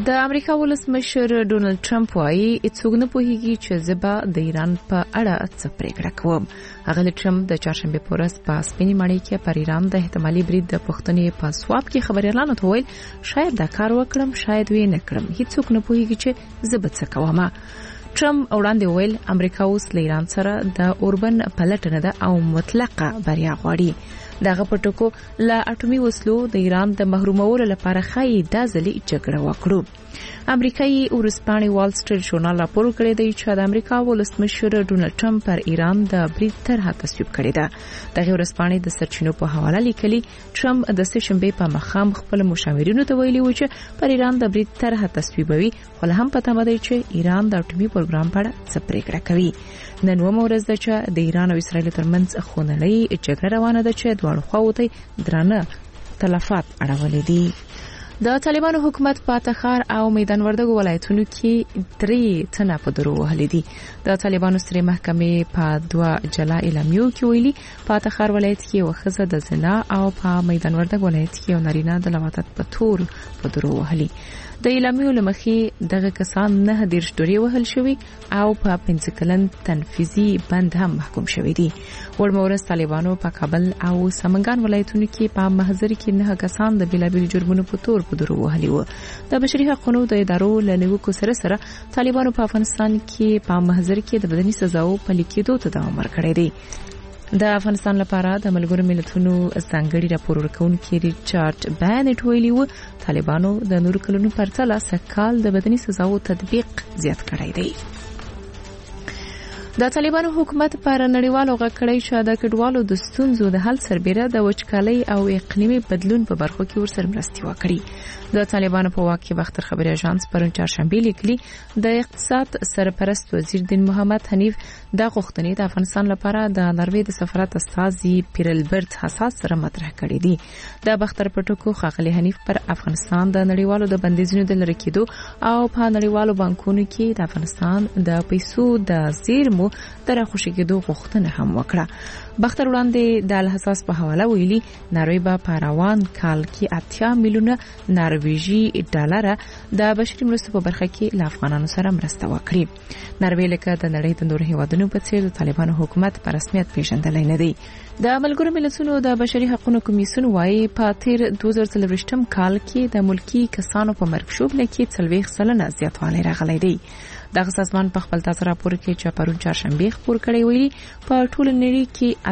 د امریکا ولسمشر ډونالد ټرمپ وايي هیڅوک نه پوهیږي چې زه به د ایران په اړه څه پریکړه کوم. هغه ټرمپ د چهارشنبه په ورځ په سپینې ماڼۍ کې پر ایران د احتمالي برید د پوښتنې په ځواب کې خبريالانو ته وویل شاید دا کار وکړم شاید وی نه کړم هیڅوک نه پوهیږي چې زه به څه کوم. ټرمپ وړاندې وویل امریکا اوس له ایران سره د اوربن پلټنه ده او مطلقه بریا غواړي. دغه پټکو له اټومي وسلو د ایران د محرومولو لپاره خایي د ځلې جګړه وکړو. امریکایي ورځپاڼې وال سټریټ ژورنال راپور کړی دی چې د امریکا ولسمشر ډونالد ټرمپ پر ایران د برید طرحه تصویب کړې ده. دغه ورځپاڼې د سرچینو په حواله لیکلي ټرمپ د سهشنبه په مخام خپل مشاورینو ته ویلي و چې پر ایران د برید طرحه تصویبوي خو هم پته مده چې ایران د اټومي پروګرام په اړه څه پریکړه کوي. نن ورځ ده چې د ایران او اسرایل ترمنځ خونړۍ جګړه روانه ده چې دواړو خواو ته درانه تلفات اړولې دي. د طالبانو حکومت په تخار او میدان وردګو ولایتونو کې 3 تنه په درو وهلې دي. د طالبانو سترې محکمې په 2 جلا اعلامیو کې ویلي په تخار ولایت کې وخزه د زنا او په میدان وردګ ولایت کې یو نارینه د لواطت په تور په درو وهلي. د اعلامیو لمخې دغه کسان 9 ډوري وهل شوی او په 5 کلن تنفيذي بند هم محکوم شوی دي. ورمورس طالبانو په کابل او سمنګان ولایتونو کې په محضر کې 9 کسان د بلابل جرمونو په تور په درو وهلي وو. د بشري حقوقو د ادارو له نیوکو سره طالبانو په افغانستان کې په محضر کې د بدني سزاو په لیکېدو ته دوام ورکړی دی. د افغانستان لپاره د ملګرو ملتونو ځانګړي راپور ورکونکي ریچارډ بانټ ویلي و طالبانو د نور کلونو پرتله سکهال د بدني سزاو تطبیق زیات کړی دی. د طالبانو حکومت پر نړیوالو غکړی چې د کډوالو د ستونزو د حل سربېره د وچکالۍ او اقلیمي بدلون په برخو کې ورسره مرستې وکړي. د طالبانو په واک کې باختر خبري اژانس پرون چهارشنبه لیکلي د اقتصاد سرپرست وزیر دین محمد حنیف د غوښتنې د افغانستان لپاره د نروې د سفارت استازي پیرلبرت حساس سره مطرح کړی دی. د باختر پټکو خاغلی حنیف پر افغانستان د نړیوالو د بندیزونو د لری کېدو او په نړیوالو بانکونو کې د افغانستان د پیسو د زیرمو تر خوشی کېدو غوښتنه هم وکړه. باختر وړاندې د الحساس په حواله ویلي نروې په پاروان کال کې 80 میلیونه نرویجی ډالر د بشري مرستو په برخه کې له افغانانو سره مرسته وکړي. نروې لکه د نړۍ د نورو هیوادونو په څیر د طالبانو حکومت په رسمیت پیژندل نه دی. د ملګرو ملتونو د بشري حقوقو کمیسیون وايي په تیر 2023 کال کې د ملکی کسانو په مرګ شوبله کې 40% زیاتوالی راغلی دی. دغه سازمان په خپل تازه راپور کې چې پرون چهارشنبه خبر کړی ویلي په ټول نړۍ کې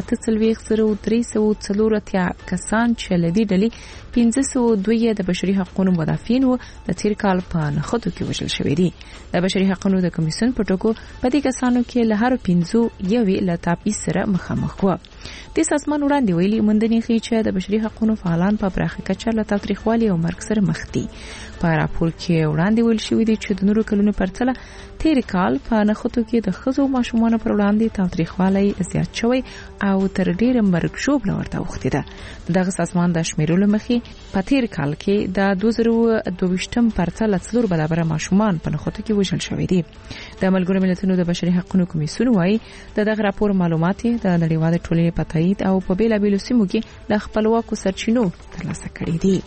8340 کسان چې لدی ډلې 502 د بشري حقوقو مدافعین وو د تیر کال په نخودو کې وژل شوی دي. د بشري حقوقو د کمیسیون په ټکو په دې کسانو کې له هر 5 یوې له تابعیت سره مخامخ وو. د سازمان وړاندې ویلي مندنی خي چې د بشري حقوقو فعالان په برخه کچه له تاریخوالي او مرګ سره مخ دي. په راپور کې وړاندې ویل شوی دی چې د نورو کلونو پرتله تیر کال په نخودو کې د خزو ماشومان پر وړاندې تاریخوالي زیات شوی او تر ډیره مرګ شوبله ورته وخته ده. دغه سازمان د شمیرولو مخې په تیر کال کې د 2022 پرتله 4 برابر ماشومان په نخودو کې وژل شوی دي. د ملګرو ملتونو د بشري حقوقو کمیسیون وايي دغه راپور معلومات د نړیوال ټولنې په تایید او په بیلابیلو سیمو کې د خپلواکو سرچینو ترلاسه کړي دي.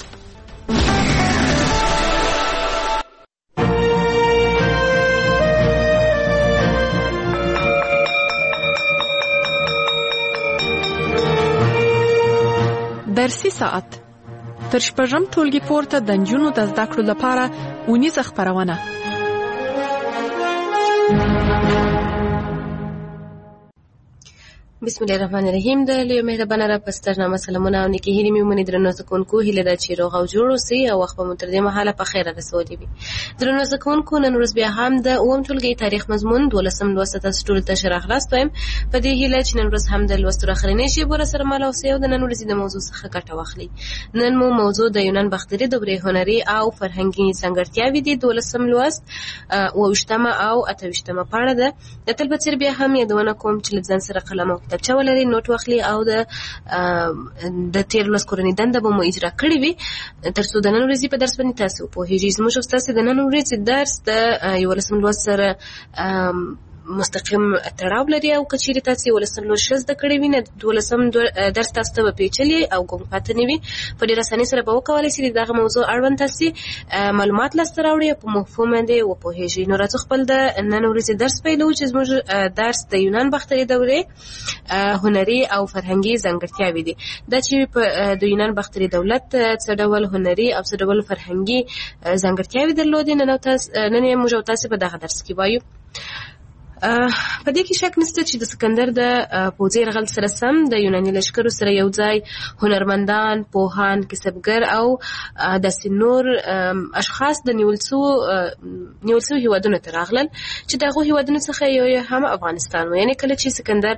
درسي ساعت تر شپږم ټولګي پورته د نجونو د زده کړو لپاره اونیزه خپرونه. بسم الله الرحمن الرحیم. د لیو مهربانه را پسترنامه سلامونه او نیکی هیلې مې ومني درنو زکونکو هیله ده چې روغ او جوړ اوسئ او وخت به مو تر دې مهاله په خیره رسولي وي. درنو زکونکو نن ورځ بیا هم د اووم ټولګي تاریخ مضمون 12 لوست تاسو ټول ته شرح خلاص وایم. په دې هیله چې نن ورځ هم د لوستو اخرنۍ شیبه سره مل اوسئ او د نن ورځې د موضوع څخه ګټه واخلئ. نن مو موضوع د یونان باختري دورې هنري او فرهنګي ځانګړتیاوې دي. 12 لوست 28 او 28 پاڼه ده. د تل په څیر بیا هم یادونه کوم چې ځان سره قلم او کتابچه ولرئ، نوٹ واخلي او د تیر لوست کورنۍ دنده به مو اجرا کړې وي تر څو د نن ورځې په درس باندې تاسو پوهیږئ. زموږ استاد د نن ورځې درس د 11 لوست سره مستقیم تړاو لري او کچېرې تاسو ولسم لوست زده کړی وي نه ولسم درس تاسو ته پیچلي او ګم پاتې نه وي په ډېر اسانۍ سره به وکولای شئ دغه موضوع اړوند تاسو معلومات لاسته راوړئ په مفهوم باندې وپوهیږئ. نو راځو خپل د نن ورځې درس پیلوو چې زموږ درس د یونان باختري دورې هنري او فرهنګي ځانګړتیاوې دي. دا چې د یونان باختري دولت څه ډول هنري او څه ډول فرهنګي ځانګړتیاوې درلودې نن یې موږ تاسو په دغه درس کې وایو. په دې کې شک نشته چې د سکندر د پوځي یرغل سره سم د یوناني لښکرو سره یو ځای هنرمندان، پوهان، کسبګر او داسې نور اشخاص د نیول شوي هیوادونو ته راغلل چې دغه هیوادونو څخه یو هم افغانستان و. یعنې کله چې سکندر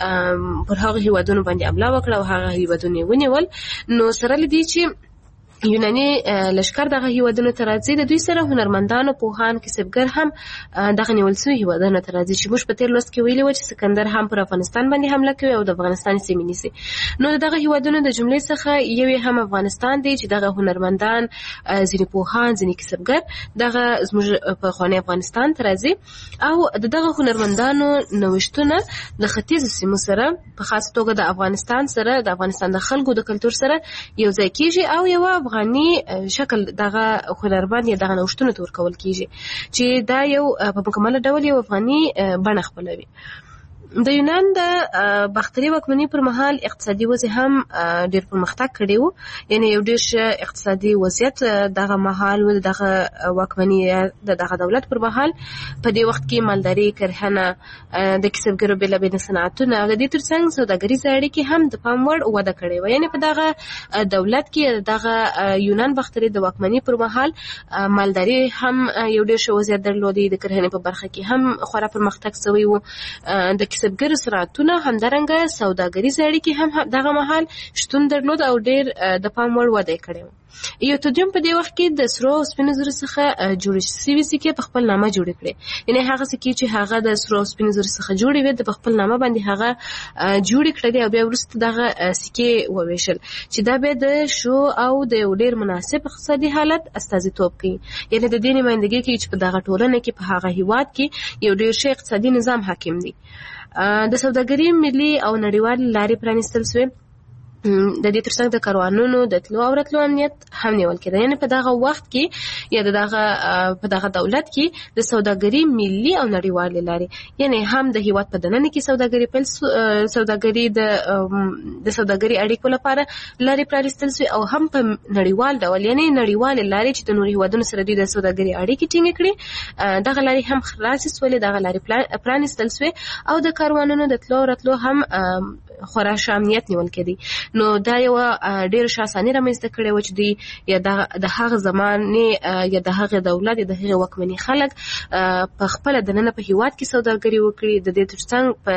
پر هغه هیوادونو باندې حمله وکړه او هغه هیوادونه یې ونیول، نو سره له دې چې یوناني لښکر دغه هیوادونو ته راځي، د دوی سره هنرمندانو، پوهان، کسبګر هم دغه نیول شوي هیوادونو ته راځي چې موږ په تېر لوست کې ویلي وو چې سکندر هم پر افغانستان باندې حمله کوي او د افغانستان سیمې نیسي. نو دغه هیوادونو د جملې څخه یو هم افغانستان دی چې دغه هنرمندان، ځینې پوهان، ځینې کسبګر دغه زموږ پخوانی افغانستان ته راځي او دغه هنرمندانو نوښتونه د ختیځو سیمو سره په خاص توګه د افغانستان سره د افغانستان د خلکو د کلتور سره یو ځای کیږي او یو افغاني شکل دغه هنرمند یا دغه نوښتونو ته ورکول کیږي چې دا یو په مکمل ډول یو افغاني بڼه خپلوي. د یونان د باختري واکمنۍ پر مهال اقتصادي وضع هم ډېر پرمختګ کړی و. یعنې یو ډېر ښه اقتصادي وضعیت دغه مهال و دغه واکمنۍ د دغه دولت پر مهال. په دې وخت کې مالداري، کرهنه، د کسبګرو بېلابېل صنعتونه او د دې ترڅنګ سوداګریزې اړیکې هم د پام وړ وده کړې وه. یعنې په دغه دولت کې دغه یونان باختري د واکمنۍ پر مهال مالداري هم یو ډېر ښه وضعیت درلودی، د کرهنې په برخه کې هم خورا پرمختګ شوی و، د کسبګر صنعتونه همدارنګه سوداګریزې اړیکې هم دغه مهال شتون درلود او ډېر د پام وړ وده کړې وه. یو تدریون په دې وخت کې د سرو او سپینو زرو څخه جوړې شوي سکې په خپل نامه جوړې کړې. یعنې هغه سکې چې هغه د سرو او سپینو زرو څخه جوړې وې د په خپل نامه باندې هغه جوړې کړې او بیا وروسته دغه سکې وویشل چې دا بیا د شو او د یو ډېر مناسب اقتصادي حالت استازیتوب کوي. یعنې د دې نمایندګي کوي چې په دغه ټولنه کې په هغه هیواد کې یو ډېر ښه اقتصادي نظام حاکم دی. د سوداګرۍ ملي او نړیوال لارې پرانیستل شوې. د دې ترڅنګ د کاروانونو د تلو او راتلو امنیت هم نیول کېده. یعنې په دغه وخت کې یا په دغه دولت کې د سوداګرۍ ملي او نړیوالې لارې، یعنې هم د هیواد په دننه کې سوداګري د سوداګرۍ اړیکو لپاره لارې پرانیستل شوې او هم په نړیوال ډول، یعنې نړیوالې لارې چې د نورو هیوادونو سره دوی د سوداګرۍ اړیکې ټینګې کړي، دغه لارې هم خلاصې شولې، دغه لارې پرانیستل شوې او د کاروانونو د تلو او راتلو هم خورا ښه امنیت نیول کېدی. نو دا یو ډېر ښه اساني رامنځته کړې وه چې دوی یا د هغه زمانې یا د هغه دولت یا د هغې واکمني خلک په خپله دننه په هیواد کې سوداګري وکړي. د دې ترڅنګ په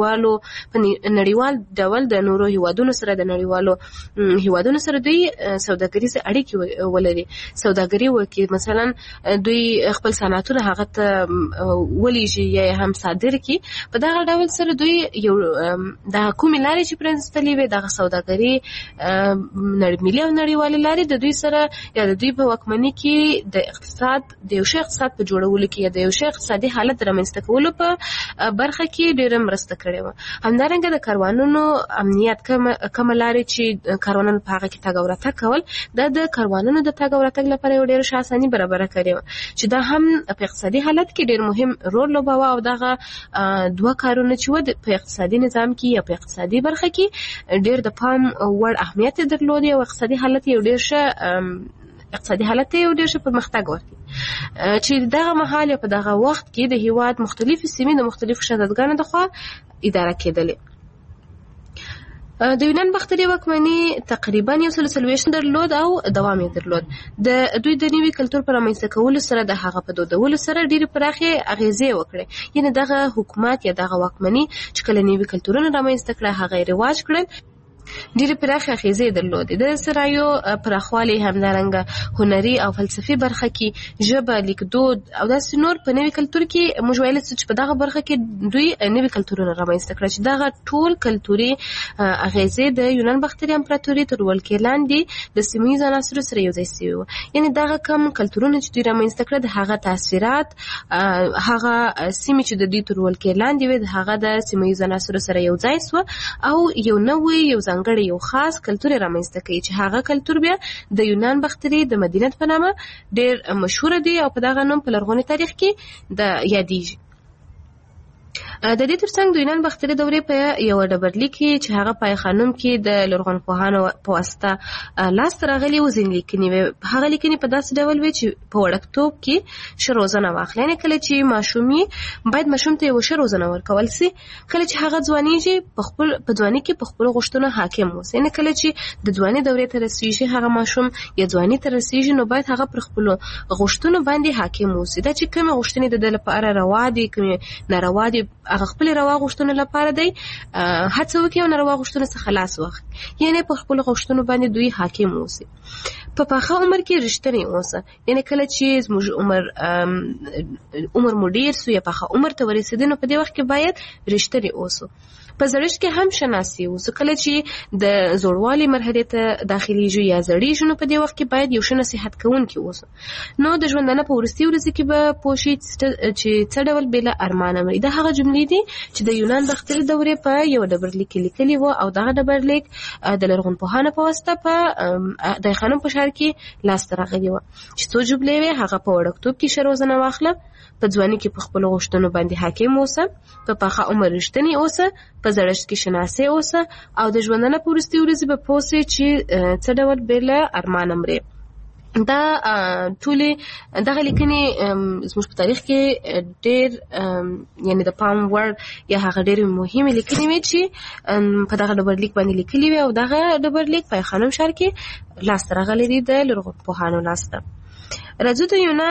نړیوال ډول د نورو هیوادونو سره د نړیوالو هیوادونو سره دوی سوداګریزې اړیکې ولري، سوداګري وکړي. مثلا دوی خپل صنعتونه هغه ته ولیږي یا هم صادر کړي. په دغه ډول سره دوی یو د کومې لارې چې پرانیستلې وې دغه سوداګري ملي او نړیوالې لارې د دوی سره یا د دوی په واکمنۍ کې د اقتصاد د یو ښه اقتصاد په جوړولو کې یا د یو ښه اقتصادي حالت رامنځته کولو په برخه کې ډېره مرسته کړې وه. همدارنګه د کاروانونو امنیت، کومه لارې چې کاروانونه په هغه کې تګ او راتګ کول، دا د کاروانونو د تګ او راتګ لپاره یو ډېره ښه اساني برابره کړې وه چې دا هم په اقتصادي حالت کې ډېر مهم رول لوباوه. او دغه دوه کارونه چې و په اقتصادي نظام کې یا په اقتصادي برخه کې ډېر د پام وړ اهمیت درلود او اقتصادي حالت یو ډېر ښه پرمختګ ورکړي چې دغه مهال یا په دغه وخت کې د هیواد مختلفې سیمې د مختلفو شدادګانو لخوا اداره کېدلې. د یونان باختري واکمني تقریبا 140 درلود او دوام یې درلود. د دوی د نوي کلتور پر رامنځته کولو سره د هغه په دودولو سره ډېرې پراخې اغېزې وکړې. یعنې دغه حکومت یا دغه واکمني چې کله نوي کلتورونه رامنځته کړه هغه یې رواج کړل ډېرې پراخې اغېزې درلودې. د سرایو پراخوالی همدارنګه هنري او فلسفي برخه کې ژبه، لیکدود او داسې نور په نوي کلتور کې موږ ویلی چې په دغه برخه کې دوی نوي کلتورونه رامنځته کړل چې دغه ټول کلتوري اغېزې د یونان باختري امپراتوري تر ولکې لاندې د سیمه ییزو عناصرو سره یو ځای شوي وو. یعنې دغه کم کلتورونه چې دوی رامنځته کړل د هغه تاثیرات هغه سیمې چې د دوی تر ولکې لاندې وې د هغه د سیمه ییزو عناصرو سره یو ځای سوه او یو نوی یو ځانګړی یو خاص کلتور رامنځته کوي چې هغه کلتور بیا د یونان باختري د مدینه په نامه ډېر مشهور دی او په دغه نوم په لرغوني تاریخ کې د یادېږي. د دې ترڅنګ د یونان باختري دورې په یو ډبرلیک کې چې هغه پای خانم کې د لرغونپوهانو په واسطه لاسته راغلي و ځینې لیکنې وې. هغه لیکنې په داسې ډول وې چې په وړکتوب کې ښه روزنه واخلي. یعنې کله چې ماشوم یې باید ماشوم ته یوه ښه روزنه ورکول سي. کله چې هغه ځوانېږي په ځواني کې په خپلو غوښتنو حاکم اوسي. یعنې کله چې د ځواني دورې ته رسېږي هغه ماشوم یا ځواني ته رسېږي نو باید هغه پر خپلو غوښتنو باندې حاکم اوسي. دا چې کومې غوښتنې د ده لپاره روا دي کومې ناروا دي هغه خپل روا غوښتنو لپاره دی هڅه وکړي او ناروا غوښتنو څخه لاس واخلي. یعنې په خپلو غوښتنو باندې دوی حاکم اوسي. په پاخه عمر کې رښتینی اوسه. یعنې کله چې زموږ عمر مو ډېر سو یا پاخه عمر ته ورسېدو نو په دې وخت کې باید رښتینی اوسو. په زړښت کې هم شناسي اوسو. کله چې د زوړوالي مرحلې ته داخليږو یا زړېږو نو په دې وخت کې باید یو ښه نصیحت کوونکی اوسو. نو د ژوندانه په وروستي ورځو کې به پوه شي چې څه ډول بې له ارمانه مري. دا هغه جملې دي چې د یونان باختري دورې په یو ډبرلیک کې لیکلي وو او دغه ډبرلیک د لرغونپوهانو په واسطه په د خانم په ښار کې لاسته راغلي وو چې څو جملې وې. هغه په وړکتوب کې ښه روزنه واخله، په ځواني کې په خپلو غوښتنو باندې حاکم اوسه، په پاخه عمر رښتینی اوسه، په زړښت کې شناسي اوسه او د ژوندانه په وروستي ورځو به پوه سې چې څه ډول بې له ارمانه مرې. دا ټولې دغه لیکنې زموږ په تاریخ کې ډېر یعنې د پام وړ یا هغه ډېرې مهمې لیکنې وې چې په دغه ډبرلیک باندې لیکلي وې او دغه ډبرلیک په خانم ښار کې لاسته راغلی دی د لرغونپوهانو لاسته. راځو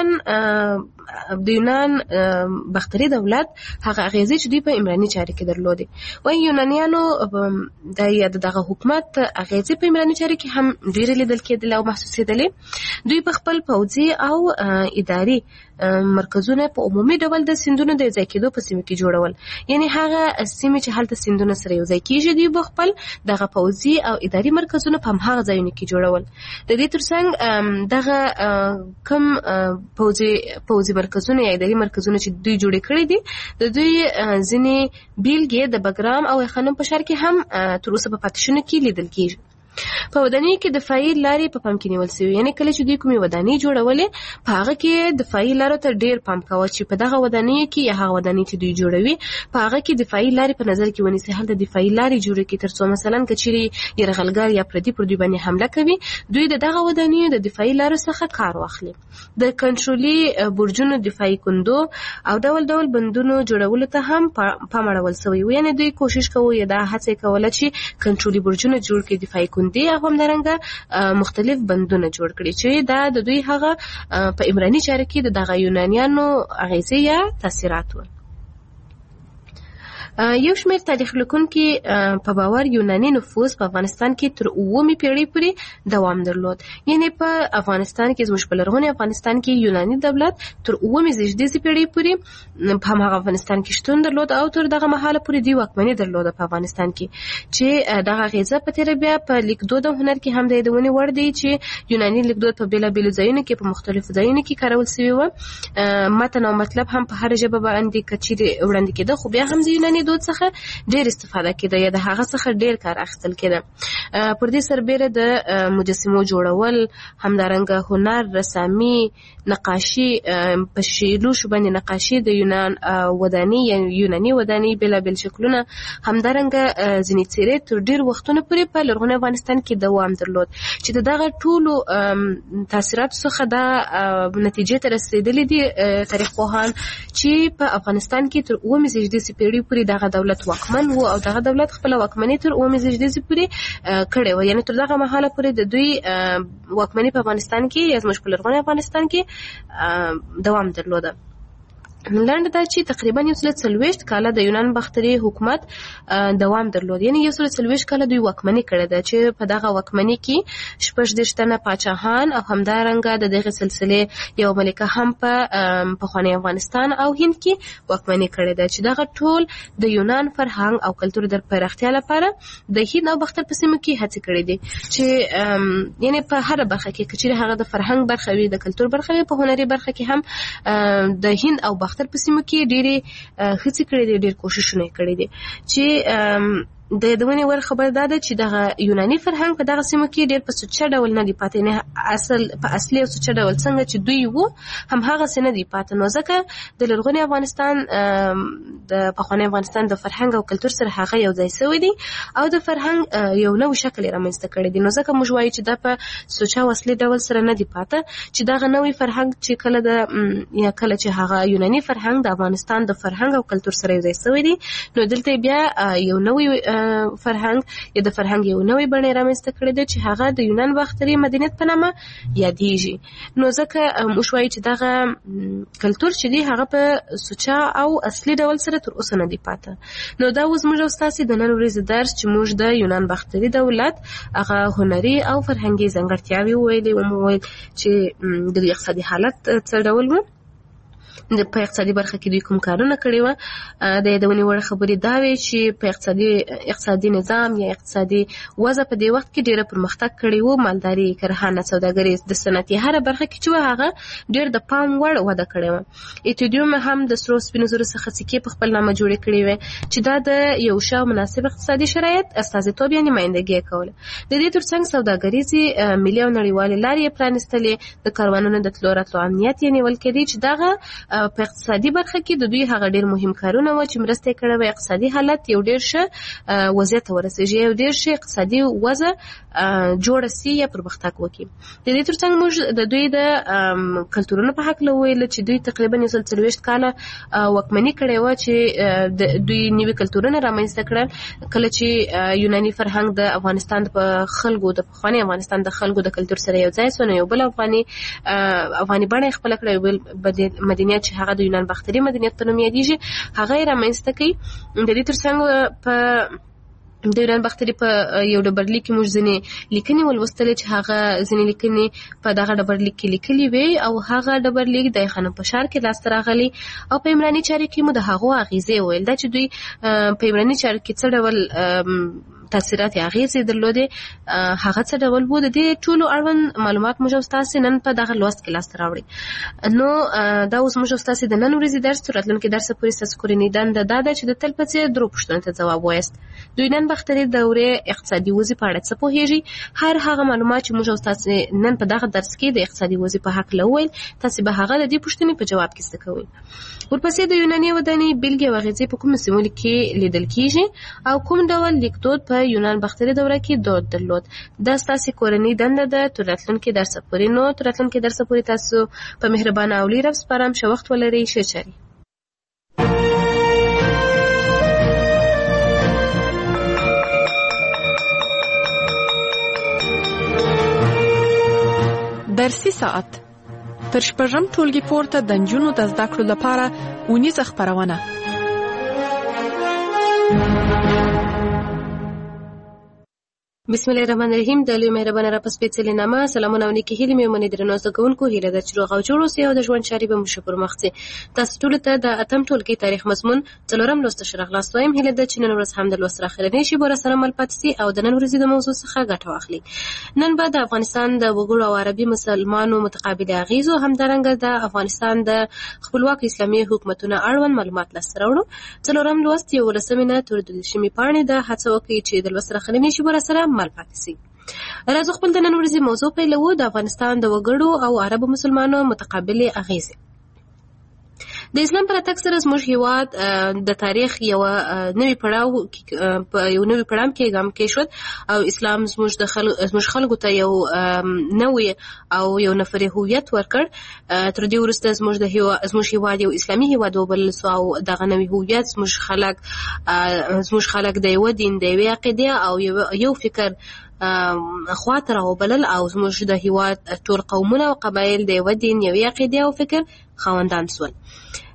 د یونان باختري دولت هغه اغېزې چې دوی په عمراني چارې کې درلودې. وایي یونانیانو د دغه حکومت اغېزې په عمراني چارې کې هم ډېرې لیدل کېدلې او محسوسېدلې. دوی په خپل پوځي او اداري مرکزونه په عمومي ډول د سیندونو د ځای کېدو په سیمه کې جوړول. یعنې هغه سیمې چې هلته سیندونه سره یو ځای کېږي دوی به خپل دغه پوځي او اداري مرکزونه په همهغه ځایونو کې جوړول. د دې ترڅنګ دغه کوم پوځي مرکزونه یا اداري مرکزونه چې دوی جوړې کړي دي د دوی ځینې بیلګې د بګرام او خانم په ښار کې هم تر اوسه په پاتې شونو کې لیدل کېږي. په ودانۍ کې دفاعي لارې په پام کې نیول شوي. یعنې کله چې دوی کومې ودانۍ جوړولې په هغه کې دفاعي لارو ته ډېر پام کوه چې په دغه ودانۍ کې یا هغه ودانۍ چې دوی جوړوي په هغه کې دفاعي لارې په نظر کې ونیسي. هلته دفاعي لارې جوړې کړي تر څو مثلا که چیرې یرغلګر یا پردي پر دوی باندې حمله کوي دوی د دغه ودانیو د دفاعي لارو څخه کار واخلي. د کنټرولي برجونو دفاعي کندو او ډول ډول بندونو جوړولو ته هم پام اړول شوی و. یعنې دوی کوشش کوي یا دا هڅه کوله چې کنټرولي برجونه جوړ کړي، دفاعي کندې او همدارنګه مختلف بندونه جوړ کړي چې دا د دوی هغه په عمراني چارې کې د دغه یونانیانو اغېزې یا تاثیرات و. یو شمېر تاریخ لیکونکي په باور یوناني نفوذ په افغانستان کې تر 9مې پیړۍ پورې دوام درلود. یعنې په افغانستان کې زموږ په لرغوني افغانستان کې یوناني دولت تر 9مې زېږدیزې پیړۍ پورې په هماغه افغانستان کې شتون درلود او تر دغه مهاله پورې دوی واکمني درلوده په افغانستان کې چې دغه اغېزه په تېره بیا په لیکدود او هنر کې هم د یادونې وړ دی چې یوناني لیکدود په بېلابېلو ځایونو کې په مختلفو ځایونو کې کارول شوي وه. متن او مطلب هم په هره ژبه باندې که چیرې وړاندې کېده خو بیا هم د یوناني دود څخه ډېر استفاده کېده یا د هغه څخه ډېر کار اخیستل کېده. پر دې سربیره د مجسمو جوړول، همدارنګه هنر، رسامي، نقاشي، په شیلوشو باندې نقاشي د یونان ودانۍ یا یوناني ودانۍ بېلابېل شکلونه، همدارنګه ځینې څېرې تر ډېر وختونو پورې په لرغوني افغانستان کې دوام درلود چې د دغه ټولو تاثیراتو څخه دا نتیجې ته رسېدلي دي تاریخ پوهان چې په افغانستان کې تر 9مې زېږدیزې پیړۍ پورې دغه دولت واکمن و او دغه دولت خپل واکمني تر 9مې زېږدیزې پورې کړې و. یعنې تر دغه مهاله پورې د دوی واکمني په افغانستان کې یا زموږ په لرغوني افغانستان کې دوام درلوده. لنډه دا چې تقریبا 140 کاله د یونان باختري حکومت دوام درلود. یعنی 140 کاله دوی واکمني کړې ده چې په دغه واکمني کې 14 تنه پاچاهان او همدارنګه د دغه سلسله یو ملکه هم په پخوانی افغانستان او هند کې واکمني کړې ده چې دغه ټول د یونان فرهنګ او کلتور د پراختیا لپاره د هند او باختر په سیمه کې هڅې کړې دي چې یعنی په هر برخه کې چې هغه د فرهنګ برخه وي د کلتور برخه وي په هنري برخه کې هم د هند او باختر په سیمه کې ډېرې هڅې کړې دي ډېر کوششونه کړې دي چې د دونی ور خبر داده چې د یوناني فرهنګ په دغه سیمه کې ډېر په سوچ ډول نه دی پاتې نه په اصلي او سوچ ډول څنګه چې دوی وو هم هغه سینه دی پاتې نو ځکه د لرغوني افغانستان د پخوانی افغانستان د فرهنګ او کلتور سره هغه یو ځای شوی دی او د فرهنګ یو نو شکل رامنځته کړی دی نو ځکه موږ وایو چې دا په سوچ او اصلي ډول سره نه دی پاتې چې دغه نوې فرهنګ چې کله د یا کله چې هغه یوناني فرهنګ د افغانستان د فرهنګ او کلتور سره یو ځای شوی دی نو دلته بیا یو نوې فرهنګ یا د فرهنګ یو نوې بڼه رامنځته کړې ده چې هغه د یونان باختري مدینت په نامه یادېږي نو ځکه موږ وایو چې دغه کلتور چې دی هغه په سوچا او اصلي ډول سره تر اوسه نه دی پاتې نو دا اوس موږ او ستاسو د نن ورځې درس چې موږ د یونان باختري دولت هغه هنري او فرهنګي ځانګړتیاوې ویلې او موږ چې د اقتصادي حالت څه ډول و د په اقتصادي برخه کې دوی کوم کارونه کړي و د یادونې وړ خبرې دا وی چې په اقتصادي نظام یا اقتصادي وضع په دې وخت کې ډېره پرمختګ کړی و مالداري کرهڼه سوداګري د صنعتي هر برخه کې چې هغه ډېر د پام وړ وده کړې و ایتودیوم هم د سرو سپینو زرو څخه سکې په خپل نامه جوړې کړې و چې دا د یو ښه مناسب اقتصادي شرایط استازیتوب یا نمائندګي کوله د دې ترڅنګ سوداګریزي ملي او نړیوالې لارې پرانستلې د کاروانونو د تلو راتلو امنیت یې نیول کېدی چې دغه په اقتصادي برخه کې د دوی هغه ډېر مهم کارونه و چې مرسته کړې و اقتصادي حالت یو ډېر ښه وضعیت ته ورسېږي یو ډېر ښه اقتصادي وضع جوړه سي یا پرمختګ وکړي د دې ترڅنګ موږ د دوی د کلتورونو په حق ویل چې دوی تقریبا 140 کاله واکمني کړې و چې د دوی نوي کلتورونه رامنځته کړل کله چې یوناني فرهنګ د افغانستان په خلکو د پخوانی افغانستان د خلکو د کلتور سره یو ځای سو نو یو بل افغاني بڼه خپل کړې بل مدینه چې هغه د یونان باختري مدینت په نوم یادېږي هغه رامنځته کوي د دې ترڅنګ په د یونان باختري په یو ډبرلیک کې موږ ځینې لیکنې ولوستلې چې هغه ځینې لیکنې په دغه ډبرلیک کې لیکلي وي او هغه ډبرلیک د خانم پشار کې لاسته راغلی او په عمراني چارې کې مو د هغو اغیزې ویل دا چې دوی په عمراني چارې کې څه ډول تاثیرات اغیزې درلودې هغه څه ډول وو د دې ټولو اړوند معلومات موږ تاسو نن په دغه لوست کې لاسته راوړي نو دا اوس موږ تاسو د نن ورځې درس راتلونکي درس پورې تاسو کورنۍ دنده دا ده چې د تل په څیر درو پوښتنو ته ځواب وایست دوی نن باختري دورې اقتصادي وضعیت په اړه څه پوهیږي هر هغه معلومات چې موږ تاسو نن په دغه درس کې د اقتصادي وضعیت په حق لوي تاسو به هغه د دې پوښتنې په جواب کې څه کوئ ورپسې د یوناني ودانۍ بیلګې او اغیزې په کوم سیمو کې لیدل کیږي او کوم ډول لیکدود په یونان باختري دوره کې دود درلود دا ستاسو کورنۍ دنده ده تر راتلونکي درس پورې نو تر راتلونکي درس پورې تاسو په مهربانه او لیر سپارم شو وخت ولري ښه چاري درسي ساعت تر شپږم ټولګي پورته د نجونو د زده کړو لپاره اونیزه خپرونه بسم الله الرحمن الرحیم د لوی مهربانه را پس پیڅلې نامه سلامونه او نیکی هیلې مې منې درنو زده کوونکو هیله ده چې روغ او جوړ اوسئ او د ژوند چارې به مو ښه پرمخ تاسو ټول ته د اتم ټولګي تاریخ مضمون څلورم لوست شرح خلاص وایم هیله ده چې نن ورځ هم د لوست راخرنې شي بور سره مل پاتې سي او د نن ورځې د موضوع څخه ګټه واخلي نن به د افغانستان د وګړو او عربي مسلمانانو متقابل اغیزو همدارنګه د افغانستان د خپلواک اسلامي حکومتونو اړوند معلومات لاسته راوړو څلورم لوست یو ولسمینه تر د شمی پاڼې د هڅه وکړي چې د لوست راخرنې شي بور سره مل پاتې سي راځو خپل د نن ورځې موضوع پیلوو د افغانستان د وګړو او عربو مسلمانانو متقابل اغیزې د اسلام پر اتک سره زموږ هیواد د تاریخ یو نوی پړاو کې ګام کې شو او اسلام زموږ خلکو ته یو نوې او یو نفري هویت ورکړ تر دې وروسته زموږ هیواد یو اسلامي هیواد وبلل سو او دغه نوی هویت زموږ خلک د یو دین د یو عقیده او یو فکر خواته راوبلل او زموږ د هیواد ټول قومونه او قبایل د یو دین یو عقیده او فکر خاوندان سول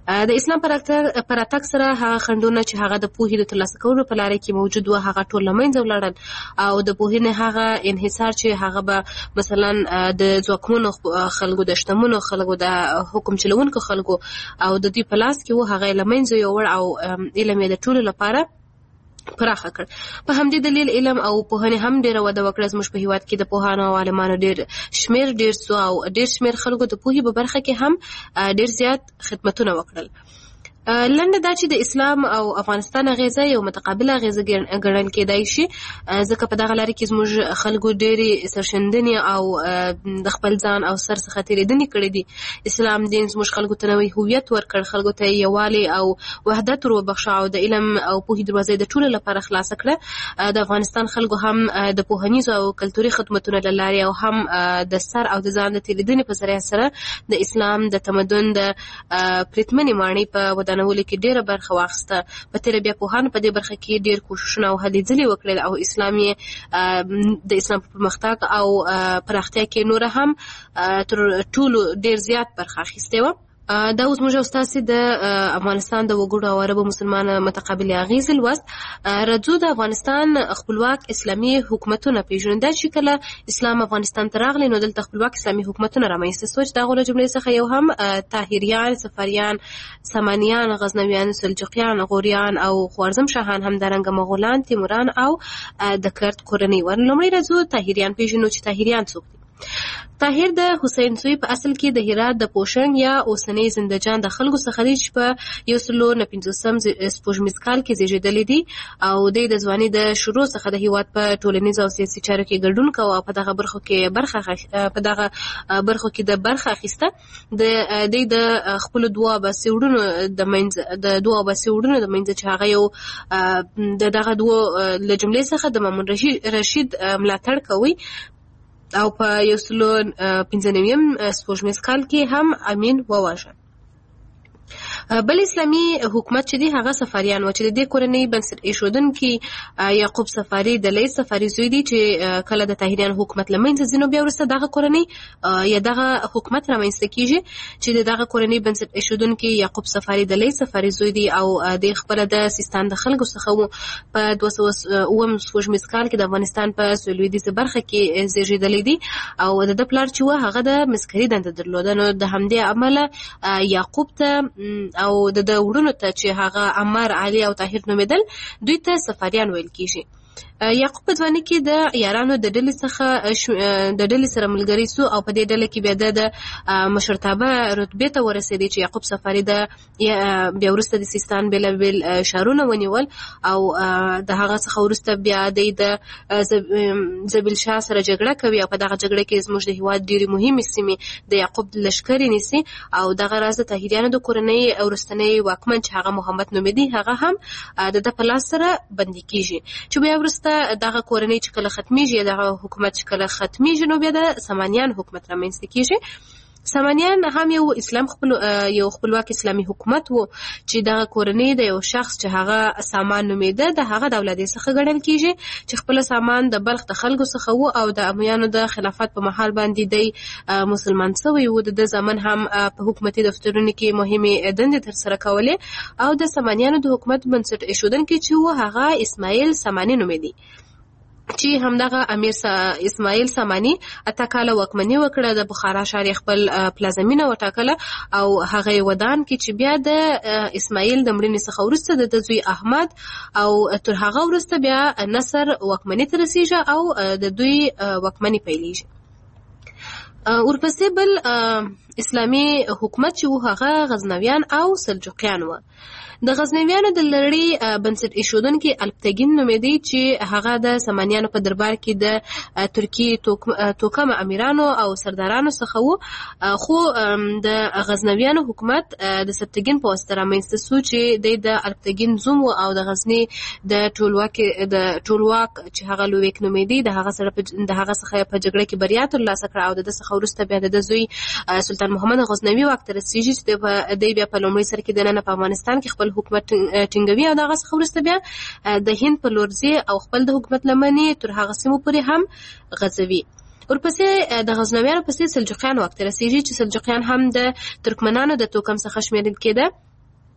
د اسلام پر اتاک سره هغه خنډونه چې هغه د پوهې د ترلاسه کولو په لاره کې موجود و هغه ټول له منځه ولاړل او د پوهې نه هغه انحصار چې هغه به مثلا د ځواکمنو خلکو د شتمنو خلکو د حکم چلوونکو خلکو او د دوی په لاس کې و هغه له منځه یوړ او علم یې د ټولو لپاره پراخه کړ. په همدې دلیل علم او پوهنې هم ډېره وده وکړه. زموږ په هیواد کې د پوهانو او عالمانو ډېر سو او ډېر شمېر خلکو د پوهې په برخه کې هم ډېر زیات خدمتونه وکړل. لنډه دا چې د اسلام او افغانستان اغیزه یو متقابله اغیزه ګڼل کېدای شي ځکه په دغه لارې کې زموږ خلکو ډېرې سرښندنې او د خپل ځان او سر څخه تېرېدنې کړې دي. اسلام دین زموږ خلکو ته نوی هویت ورکړ، خلکو ته یووالی او وحدت ور وبخښه او د علم او پوهې دروازې د ټولو لپاره خلاصه کړه. د افغانستان خلکو هم د پوهنیزو او کلتوري خدمتونو له لارې او هم د سر او د ځان د تېرېدنې په ذریعه سره د اسلام د تمدن د پرتمنې ماڼۍ په ودانولو کې ډېره برخه واخیسته. په تېره بیا پوهانو په دې برخه کې ډېر کوښښونه او هلې ځلې وکړل او اسلام یې د اسلام په پرمختګ او پراختیا کې نوره هم تر ټولو ډېر زیات برخه اخیستې وه. دا اوس موږ ستاسې د افغانستان د وګړو او عربو مسلمان متقابل اغیز لوست. راځو د افغانستان خپلواک اسلامي حکومتونه پیژنو. دا چې کله اسلام افغانستان ته راغلی نو دلته خپلواک اسلامي حکومتونه رامنځته سوه چې د هغو له جملې څخه یو هم طاهریان، صفریان، سامانیان، غزنویان، سلجوقیان، غوریان او خوارزم شاهان، همدارنګه مغولان، تیموران او د کرد کورنۍ ور. لومړی راځو طاهریان پیژنو چې طاهریان څوک دي. طاهر د حسین زوی په اصل کې د هرات د پوشنګ یا اوسنۍ زندجان د خلکو څخه دی چې په 1950 سپوږمیز کال کې زیږېدلی دی او د ځوانۍ د شروع څخه د هیواد په ټولنیز او سیاسي چارو کې ګډون کوه او په دغه برخو کې د برخه اخیسته. د خپل دوه اباسي وروڼو د منځ چې هغه یو دغه دوه له جملې څخه د مامون رشید ملاتړ کوي او په 1995 سپوږمیز کال کې هم امین وواژه. بل اسلامي حکومت چې دی هغه صفاریان و چې د دې کورنۍ بنسټ ایښودونکي یعقوب صفاري د لیث صفاري زوی دی چې کله د طاهریان حکومت له منځه ځي نو بیا وروسته دغه کورنۍ یا دغه حکومت رامنځته کېږي چې د دغه کورنۍ بنسټ ایښودونکي یعقوب صفاري د لیث صفاري زوی دی او د خپله د سیستان د خلکو څخه و. په 209 سپوږمیز کال کې د افغانستان په سویلویدیځه برخه کې زیږېدلی دی او د ده پلار چې و هغه د مسکري دنده درلوده. نو د همدې امله یعقوب ته او د وړونو ته چې هغه عمر، علي او طاهر نومېدل دوی ته صفاریان ویل کېږي. یعقوب په ځوانۍ کې د یارانو د ډلې سره ملګری سو او په دې ډله کې بیا د مشرتابه رتبې ته ورسېدی چې یعقوب صفاري بیا وروسته د سیستان بېلابېل ښارونه ونیول او د هغه څخه وروسته بیا د زبیل شاه سره جګړه کوي او په دغه جګړه کې زموږ د هېواد ډېرې مهمې سیمې د یعقوب لښکرې نیسي او دغه راز د طاهریانو د کورنۍ وروستنی واکمن چې هغه محمد نومېدی هغه هم د ده په لاس سره بندي کېږي. چې بیا وروسته دغه کورنۍ چې کله ختمیږي دغه حکومت چې کله ختمیږي نو بیا د سامانیان حکومت رامنځته کېږي. سامانیان هم یو خپلواک اسلامي حکومت و چې دغه کورنۍ د یو شخص چې هغه سامان نومېده د هغه د اولادې څخه ګڼل کېږي چې خپل سامان د بلخ د خلکو څخه و او د امویانو د خلافت په مهال باندې دی مسلمان شوی و. د زمان هم په حکومتي دفترونو کې مهمې دندې ترسره کولې او د سامانیانو د حکومت بنسټ ایښودونکی چې و هغه اسماعیل ساماني نومېدی چې همدغه امیر اسماعیل ساماني 8 کاله واکمني وکړه. د بخارا ښار خپل پلازمینه وټاکله او هغه ودان کې چې بیا د اسماعیل د مړینې څخه وروسته د زوی احمد او تر هغه وروسته بیا نصر واکمني ته رسیږي او د دوی واکمني پیلېږي. ورپسې بل اسلامي حکومت چې و هغه غزنویان او سلجوقیان و. د غزنویانو د لړۍ بنسټ ایښودونکي الپتګین نومېدی چې هغه د سامانیانو په دربار کې د ترکیې توکم امیرانو او سردارانو څخه و. خو د غزنویانو حکومت د سبتګین په واسطه رامنځته سو چې د الپتګین زوم و او د غزني د ټولواک چې هغه لویک نومېدی د هغه څخه په جګړه کې بریا ترلاسه کړه او د څخه وروسته بیا د زوی سلطان محمد غزنوي واک ته رسیږي چې دی بیا په لومړي سر کې دننه په افغانستان کې خپل حکومت ټینګوي او دغه څخه وروسته بیا د هند په لور ځي او خپل د حکومت لمنې تر هغه سیمو پورې هم غځوي. ورپسې د غزنویانو پسې سلجوقیان واک ته رسیږي چې سلجوقیان هم د ترکمنانو د توکم څخه شمیرل کېده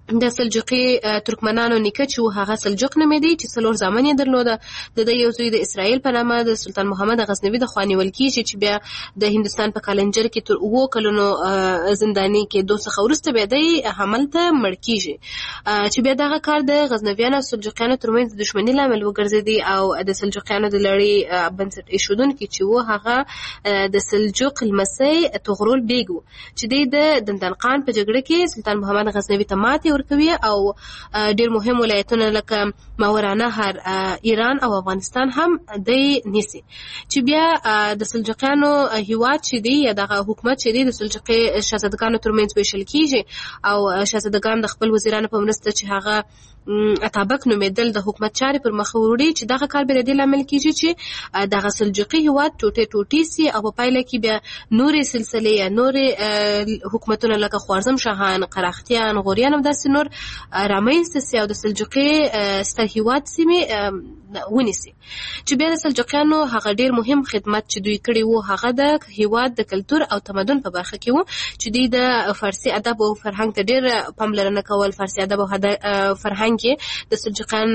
د سلجوقي ترکمنانو نیکه چې هغه سلجوق نومېدی چې 4 زامن یې درلوده. د یو زوی د اسرائیل په نامه د سلطان محمد غزنوي د خوا نیول کېږي چې بیا د هندوستان په کالنجر کې تر 7 کلونو زنداني کېدو څخه وروسته بیا دی هملته مړ کېږي چې بیا دغه کار د غزنویانو او سلجوقیانو ترمنځ د دښمنۍ لامل وګرځېدی او د سلجوقیانو د لړۍ بنسټ ایښودونکي چې و هغه د سلجوق لمسی طغرل بیګ و چې دی د دندان په جګړه کې سلطان محمد غزنوي ته ماتې ورکوي او ډېر مهم ولایتونه لکه ماورانهر، ایران او افغانستان هم دی نیسي چې بیا د سلجوقیانو هیواد چې دی یا دغه حکومت چې دی د سلجوقي شاهزادګانو ترمنځ ویشل کیږي او شاهزادګان د خپل وزیرانو په مرسته چې هغه اتابک نومېدل د حکومت چارې پر مخ وړي چې دغه کار به د لامل کیږي چې دغه سلجوقي هیواد ټوټې سي او په پایله کې بیا نورې سلسلې یا نورې حکومتونه لکه خوارزم شاهان، قراختیان، غوریان او داسې نور رامنځته سي او د سلجوقي ستر هیواد سیمې ونیسي چې بیا د سلجوقیانو هغه ډیر مهم خدمت چې دوی کړی وو هغه د هیواد د کلتور او تمدن په برخه کې وو چې دوی د فارسي ادب او فرهنګ ته ډیر پاملرنه کول. فارسي ادب او فرهنګ کې د سلجوقیان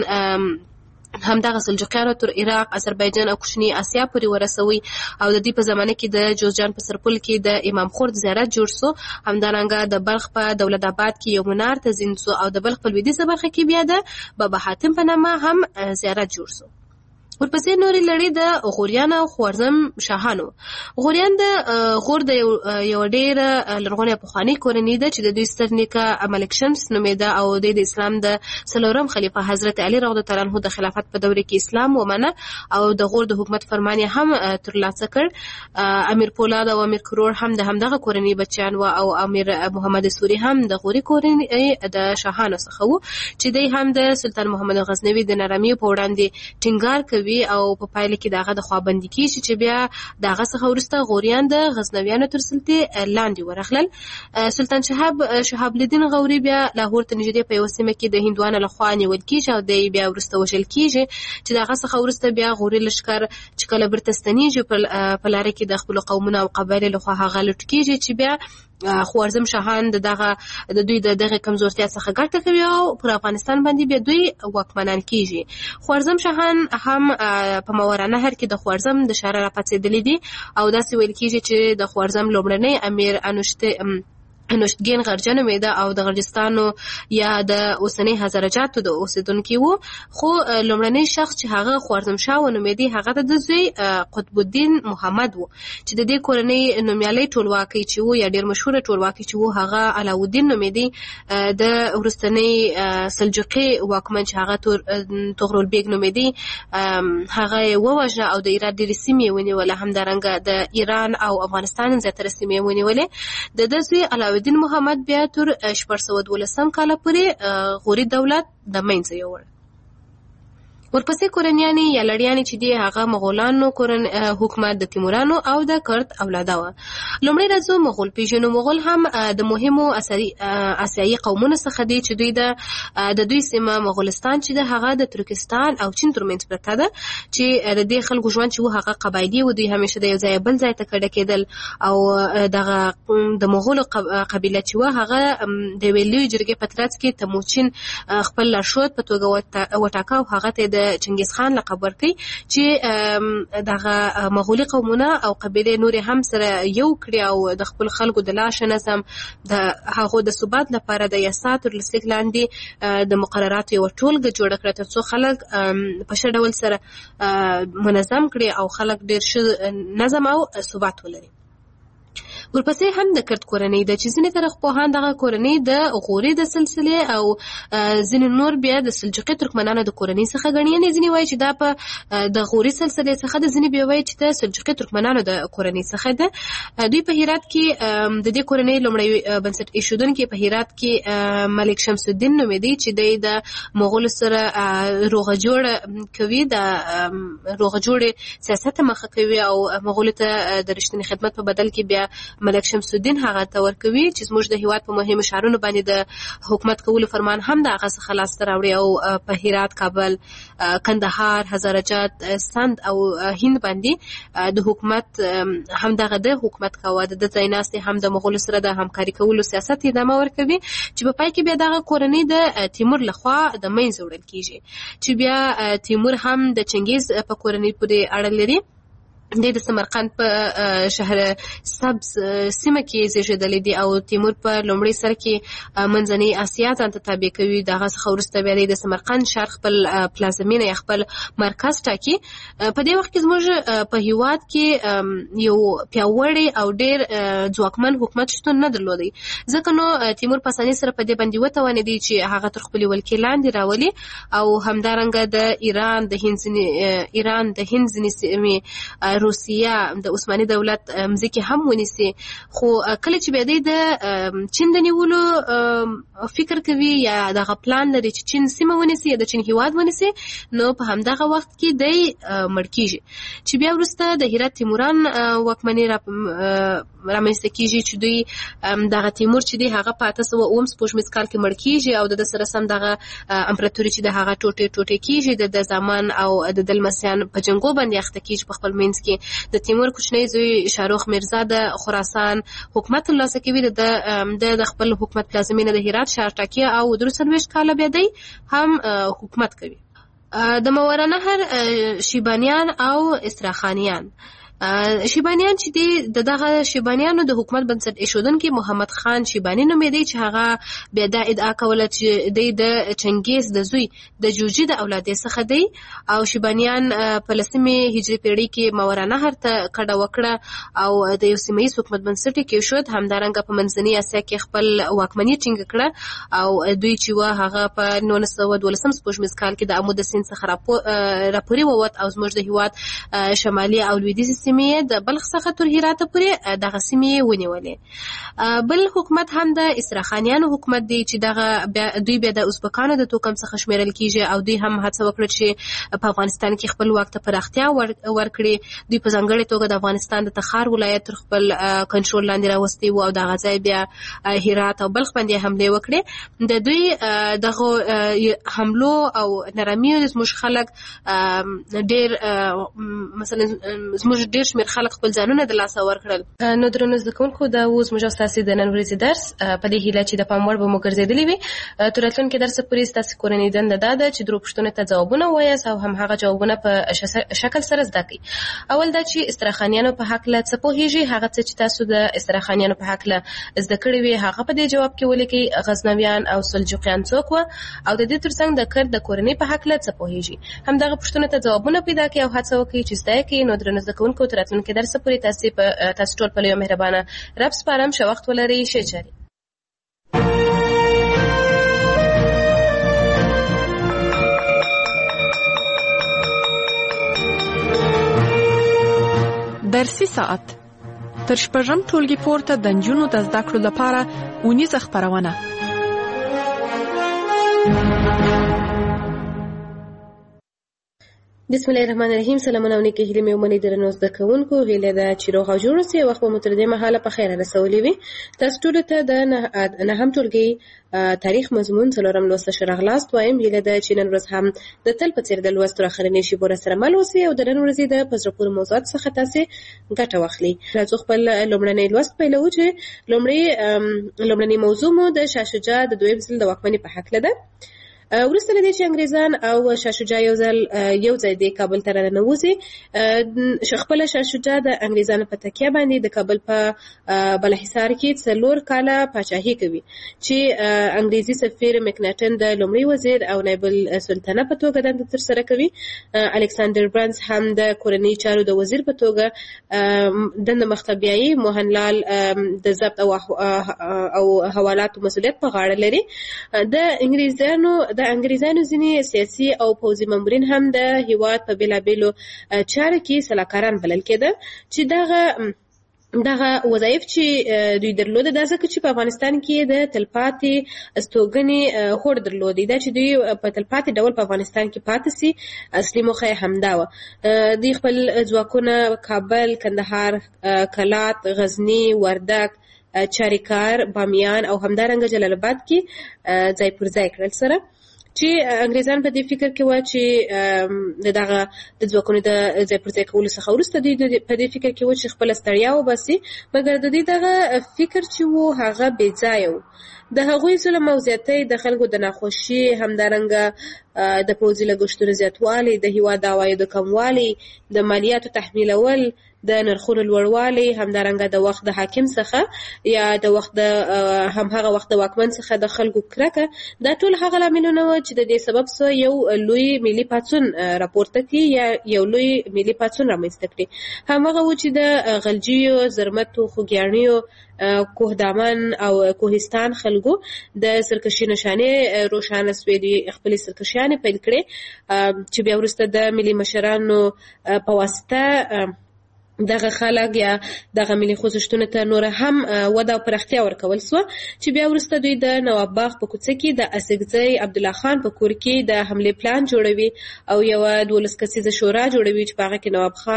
همدغه سلجوقیانو تر عراق، آذربایجان او کوچنی آسیا پورې ورسوي او د دې په زمانه کې د جوزجان په سرپل کې د امام خورد زیارت جوړ سو. همدارنګه د بلخ په دولت آباد کې یو منار تزین سو او د بلخ په لویدیځه برخه کې بیا د بابا حاتم په نامه هم زیارت جوړ سو. ورپسې نورې لړۍ د غوریان او خوارزم شاهانو. غوریان د غور د یو ډېر لرغونې پخوانۍ کورنۍ ده چې د دوی ستر نیکه ملک شمس نومېده او د اسلام د 4م خلیفه حضرت علي رضی الله عنه د خلافت په دوره کې اسلام ومنه او د غور د حکومت فرمان یې هم ترلاسه کړ. امیر پولاد او امیر کرور هم د همدغه کورنۍ بچیان و او امیر محمد سوري هم د غوري کورنۍ د شاهانو څخه و چې دوی هم د سلطان محمد غزنوي د نرمۍ په وړاندې ټینګار کوي او په پایله کې دغه د خوابندي کیږي چې بیا دغه څخه وروسته غوریان د غزنویانو تر سلطې لاندې ورغلل. سلطان شهاب الدین غوري بیا لاهور ته نږدې په یو سیمه کې د هندوانو لخوا نیول کیږي او د بیا وروسته وژل کیږي چې دغه څخه وروسته بیا غوري لښکر چې کله بیرته ستنیږي په لاره کې د خپل قومونو او قبایلو لخوا هغه لوټ کیږي چې بیا خوارزم شاهان د دوی دغه کمزورتیا څخه ګټه کوي او پر افغانستان باندې بیا دوی واکمنان کیږي. خوارزم شاهان هم په ماورانهر کې د خوارزم د شهر راپاڅېدلي دي او داسې ویل کیږي چې د خوارزم لومړنی امیر انوشتګین غرجه نومېده او د غرجستانو یا د اوسنۍ هزارجاتو د اوسېدونکي وو خو لومړنی شخص چې هغه خوارزم شاه ونومېدی هغه د زوی قطب الدین محمد وو چې د دې کورنۍ نومیالۍ ټولواکۍ چې وو یا ډېر مشهوره ټولواکۍ چې وو هغه علاوالدین نومېدی. د وروستنۍ سلجوقي واکمن چې هغه طغرل بیګ نومېدی هغه یې ووژنه او د ایران ډېرې سیمې یې ونیولې. همدارنګه د ایران او افغانستان زیاتره سیمې یې ونیولې. د ده زوی علاوالدین محمد بیا تر 1412 کاله پورې غوري دولت د منځه یووړ. ورپسې کورنیانې یا لړیانې چې دی هغه مغولانو حکومت د تیمورانو او د کرد اولاده وه. لومړی راځو مغول پیژنو. مغول هم د مهمو آسیایي قومونو څخه دی چې دوی د دوی سیمه مغولستان چې د هغه د ترکستان او چین ترمنځ پرته ده چې د دې خلکو ژوند چې و هغه قبایلي و. دوی همیشه د یو ځای بل ځای ته کډه کېدل او دغه د مغولو قبیله چې و هغه د یوې لویې جرګې په ترڅ کې تموچین خپل لارښود په توګه وټاکه او هغه ته د چنګیز خان لقب ورکړي چې دغه مغولي قومونه او قبیلې نورې هم سره یو کړي او د خپل خلکو د لاشه نظم د هغو د ثبات لپاره د یاسا تر لسلیک لاندې د مقرراتو یوه ټولګه جوړه کړه تر څو خلک په ښه ډول سره منظم کړي او خلک ډېر ښه نظم او ثبات ولري. ورپسې هم د کرد کورنۍ ده چې ځینې تاریخپوهان دغه کورنۍ د غوري د سلسلې او ځینې نور بیا د سلجوقي ترکمنانو د کورنۍ څخه ګڼي. یعنې ځینې وایي چې دا په د غوري سلسلې څخه ده، ځینې بیا وایي چې د سلجوقي ترکمنانو د کورنۍ څخه ده. دوی په هرات کې د دې کورنۍ لومړی بنسټ ایښودونکی په هرات کې ملک شمس الدین نومېدی چې دی د مغولو سره روغه جوړه کوي، د روغه جوړې سیاست مخه کوي او مغولو ته د رښتینې خدمت په بدل کې بیا ملک شمس الدین هغه ته ورکوي چې زموږ د هیواد په مهمو ښارونو باندې د حکومت کولو فرمان هم د هغه څخه لاسته راوړي او په هرات، کابل، کندهار، هزارجات، سند او هند باندې د حکومت هم د حکومت کاوه. د ځای ناستې هم د مغولو سره د همکاري کولو سیاست ادامه ورکوي چې په پای کې بیا دغه کورنۍ د تیمور لخوا د منځه وړل کیږي چې بیا تیمور هم د چنګیز په کورنۍ پورې اړه لري. د سمرقند په شهر سبز سیمه کې زیږیدلی دی او تیمور په لومړي سر کې منځنۍ اسیا ته تابع کوي. دغه څخه وروسته بیا د سمرقند ښار خپل پلازمینه یا خپل مرکز ټاکي. په دې وخت کې زموږ په هیواد کې یو پیاوړی او ډیر ځواکمن حکومت شتون نه درلودی، ځکه نو تیمور په اسانۍ سره په دې باندې وتوانېدی چې هغه تر خپلې ولکې لاندې راولي او همدارنګه د ایران د هند ځینې سیمې، روسیه، د عثماني دولت مځکې هم ونیسي. خو کله چې بیا د چین د نیولو فکر کوي یا دغه پلان لري چې چین سیمه ونیسي یا د چین هیواد ونیسي، نو په همدغه وخت کې دی مړ کیږي چې بیا وروسته د هرات تیموران واکمني رامنځته کیږي چې دوی دغه تیمور چې دی هغه په 1809 سپوږمیز کال کې مړ کیږي او د سره سم دغه امپراتوري چې د هغه ټوټې کیږي د زمان او د دلمسیان په جنګو باندې اخته کیږي. په خپل منځ کې د تیمور کوچنی زوی شاهرخ میرزا د خراسان حکومت ترلاسه کوي. د خپل حکومت پلازمینه د هرات ښار ټاکي او 23 کاله بیا دی هم حکومت کوي. د ماوراء نهر شیبانیان او استراخانیان شیبانیان چې دی دغه شیبانیانو د حکومت بنسټ ایښودونکي محمد خان شیبانی نومېدی چې هغه بیا دا ادعا کوله چې دی د چنګیز د زوی د جوجي د اولادې څخه دی او شیبانیان په 10مې هجري پیړۍ کې ماوراء نهر ته کډه وکړه او د یو سیمه ییز حکومت بنسټ یې کېښود. همدارنګه په منځنۍ اسیا کې خپل واکمني ټینګه کړه او دوی چې و هغه په 1912 سپوږمیز کال کې د امو د سیند څخه راپورې ووت او زموږ د هیواد شمالي او لویدیځ د بلخ څخه تر هرات پورې دغه سیمې ونیولې. بل حکومت هم د استراخانیانو حکومت دی چې دغه دوی بیا د ازبکانو د توکم څخه شمیرل کیږي او دوی هم هڅه وکړه چې په افغانستان کې خپل واک ته پراختیا ورکړي. دوی په ځانګړې توګه د افغانستان د تخار ولایت تر خپل کنټرول لاندې راوستي وو او دغه ځای بیا هرات او بلخ باندې حمله وکړي. د دوی دغه حملو او نرمیو زموږ خلک ډیر مثلا زموږ ډیر شمېر خلک خپل ځانونه د لاسه ورکړل. نو درنو زده کوونکو دا اوس موږ ستاسو د نن ورځې درس په دې هیله چې د پام وړ به مو ګرځېدلی وي. تر راتلونکي درس پورې ستاسو کورنۍ دنده دا ده چې درو پوښتنو ته ځوابونه ووایاست او هم هغه جوابونه په شکل سره زده کړئ. اول دا چې استراخانیانو په هکله څه پوهیږئ، هغه څه چې تاسو د استراخانیانو په هکله زده کړي وي هغه په دې جواب کې ولیکئ. غزنویان او سلجوقیان څوک وو او د دې ترڅنګ د کرد د کورنۍ په هکله څه پوهیږئ. همدغه پوښتنو ته ځوابونه پیدا کړئ او هڅه وکړئ چې زده کړئ. نو درنو زده کوونکو تر راتلونکي درس پورې تاسو ټول په یو مهربانه رب سپارم. ښه وخت ولرئ. ښه چارې. درسي ساعت تر شپږم ټولګي پورته د نجونو د زده کړو لپاره اونیزه خپرونه. بسم الله الرحمن الرحیم. سلامونه او نیکې هیلې مې ومنئ درنو زده کوونکو. هیله ده چې روغ او جوړ اوسئ. وخت به مو تر دې مهاله په خیره رسولې وي. تاسو ټولو ته د نهم ټولګي تاریخ مضمون څلورم لوست ښه راغلاست وایم. هیله ده چې نن ورځ هم د تل په څېر د لوست تر اخرنۍ شېبو راسره مل اوسئ او د نن ورځې د په زړه پورې موضوعاتو څخه تاسې ګټه واخلئ. راځو خپل لومړنی لوست پیلوو چې لومړنۍ موضوع مو د شاه شجاع د دویم ځل د واکمنۍ په هکله ده. وروسته له دې چې انګریزان او شاه شجاع یو ځای د کابل ته راننوځي، خپله شاه شجاع د انګریزانو په تکیه باندې د کابل په بالاحصار کې 4 کاله پاچاهي کوي چې انګریزي سفیر مکناټن د لومړي وزیر او نایب السلطنه په توګه دنده ترسره کوي. الکساندر برنس هم د کورنۍ چارو د وزیر په توګه دنده مخته بیایي. موهنلال د ضبط او حوالاتو مسؤلیت په غاړه لري. د انګریزانو ځینې سیاسي او پوځي مامورین هم د هیواد په بیلابیلو چارو کې سلاکاران بلل کېده چې دغه دغه وظایف چې دوی درلوده دا ځکه چې په افغانستان کې د تلپاتې استوګنې هوډ درلودي دا چې دوی په تلپاتې ډول په افغانستان کې پاتې سي اصلي موخه یې همدا وه. دوی خپل ځواکونه کابل، کندهار، کلات، غزني، وردګ، چاریکار، بامیان او همدارنګه جلال آباد کې ځای پر ځای کړل سره چې انګریزان په دې فکر کې و چې دغه د ځواکونو د ځای پر ځای کولو څخه وروسته دوی په دې فکر کې و چې خپله ستړیا وباسي، مګر د دوی دغه فکر چې و هغه بې ځایه و. د هغوی ظلم او زیاتۍ، د خلکو د ناخوښي، همدارنګه د پوځي لګښتونو زیاتوالی، د هېواد عوایدو کموالی، د مالیاتو تحمیلول، د نرخونو لوړوالی، همدارنګه د وخت د حاکم څخه یا د وخت د همهغه وخت د واکمن څخه د خلکو کرکه، دا ټول هغه لاملونه وو چې د دې سبب څه یو لوی ملي پاڅون راپورته کړي یا یو لوی ملي پاڅون رامنځته کړي. همهغه و چې د غلجیو، زرمتو، خوږیاڼیو، کوهدامن او کوهستان خلکو د سرکشي نشانې روښانه سوې، دوی خپلې سرکشیانې پیل کړې چې بیا وروسته د ملي مشرانو په واسطه دغه خلک یا دغه ملي خوځښتونو ته نور هم وده او پراختیا ورکول سوه چې بیا وروسته دوی د نواب باغ په کوڅه کې د اسګزی عبدالله خان په کور کې د حملې پلان جوړوي او یوه 12 کسیزه شورا جوړوي چې په هغه کې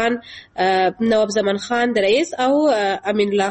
نواب زمان خان د رئیس او امین الله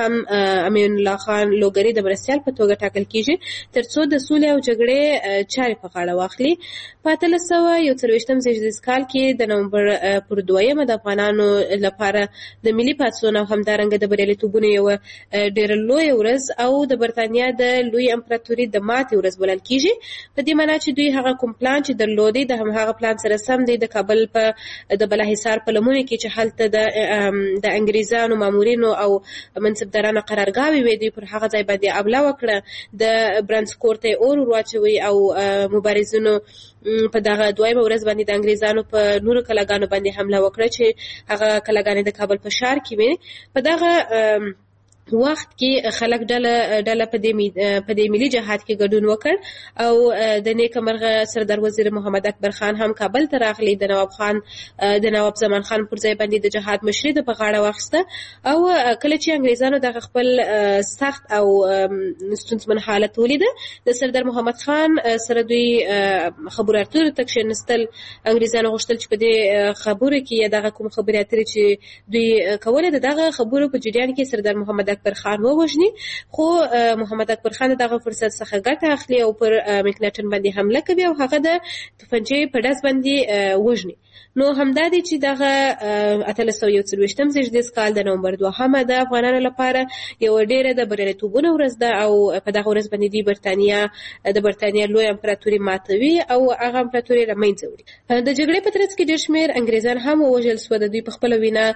خان لوګری د مرستیال په توګه ټاکل کیږي تر څو د سولې او جګړې چارې په غاړه واخلي. په 1824 زیږدیز کال کې د نومبر پر 2 د افغانانو لپاره د ملي پاڅون او همدارنګه د بریالیتوبونو یوه ډېره لویه ورځ او د برتانیا د لوی امپراتوري د ماتې ورځ بلل کیږي. په دې معنا چې دوی هغه کوم پلان چې درلودی د همهغه پلان سره سم دی د کابل په د بالاحصار په لمنو کې چې هلته د انګریزانو مامورینو او منصبدارانو قرارګاوې وې دوی پر هغه ځای باندې حمله وکړه، د برنسکور ته اور واچوي او مبارزینو په دغه 2 ورځ باندې د انګریزانو په نورو کلاګانو باندې حمله وکړه چې هغه کلاګانې د کابل په ښار کې وې. په دغه وخت کې خلک ډله په دې ملي جهاد کې ګډون وکړ او د نیکه مرغه سردار وزیر محمد اکبر خان هم کابل ته راغلی، د نواب زمان خان پر ځای باندې د جهاد مشري د په غاړه واخیسته او کله چې انګریزانو دغه خپل سخت او ستونزمن حالت ولیده د سردار محمد خان سره دوی خبرو اترو ته کښېنستل. انګریزانو غوښتل چې په دې خبرو کې یا دغه کوم خبرې اترې چې دوی کولې دغه خبرو په جریان کې سردار محمد اکبر خان ووژني، خو محمد اکبر خان دغه فرصت څخه ګټه اخلي او پر مکناټن باندې حمله کوي او هغه د توپنچې په ډز باندې وژني. نو همدا دی چې دغه 1824 زیږدیز کال د نومبر 2 د افغانانو لپاره یو ډېره د بریالیتوبونو ورځ ده او په دغه ورځ باندې دوی د برتانیا لوی امپراتوري ماتوي او هغه امپراتوري له منځه وړي. د جګړې په ترڅ کې ډېر شمېر انګریزان هم ووژل سوه. د دوی په خپله وینا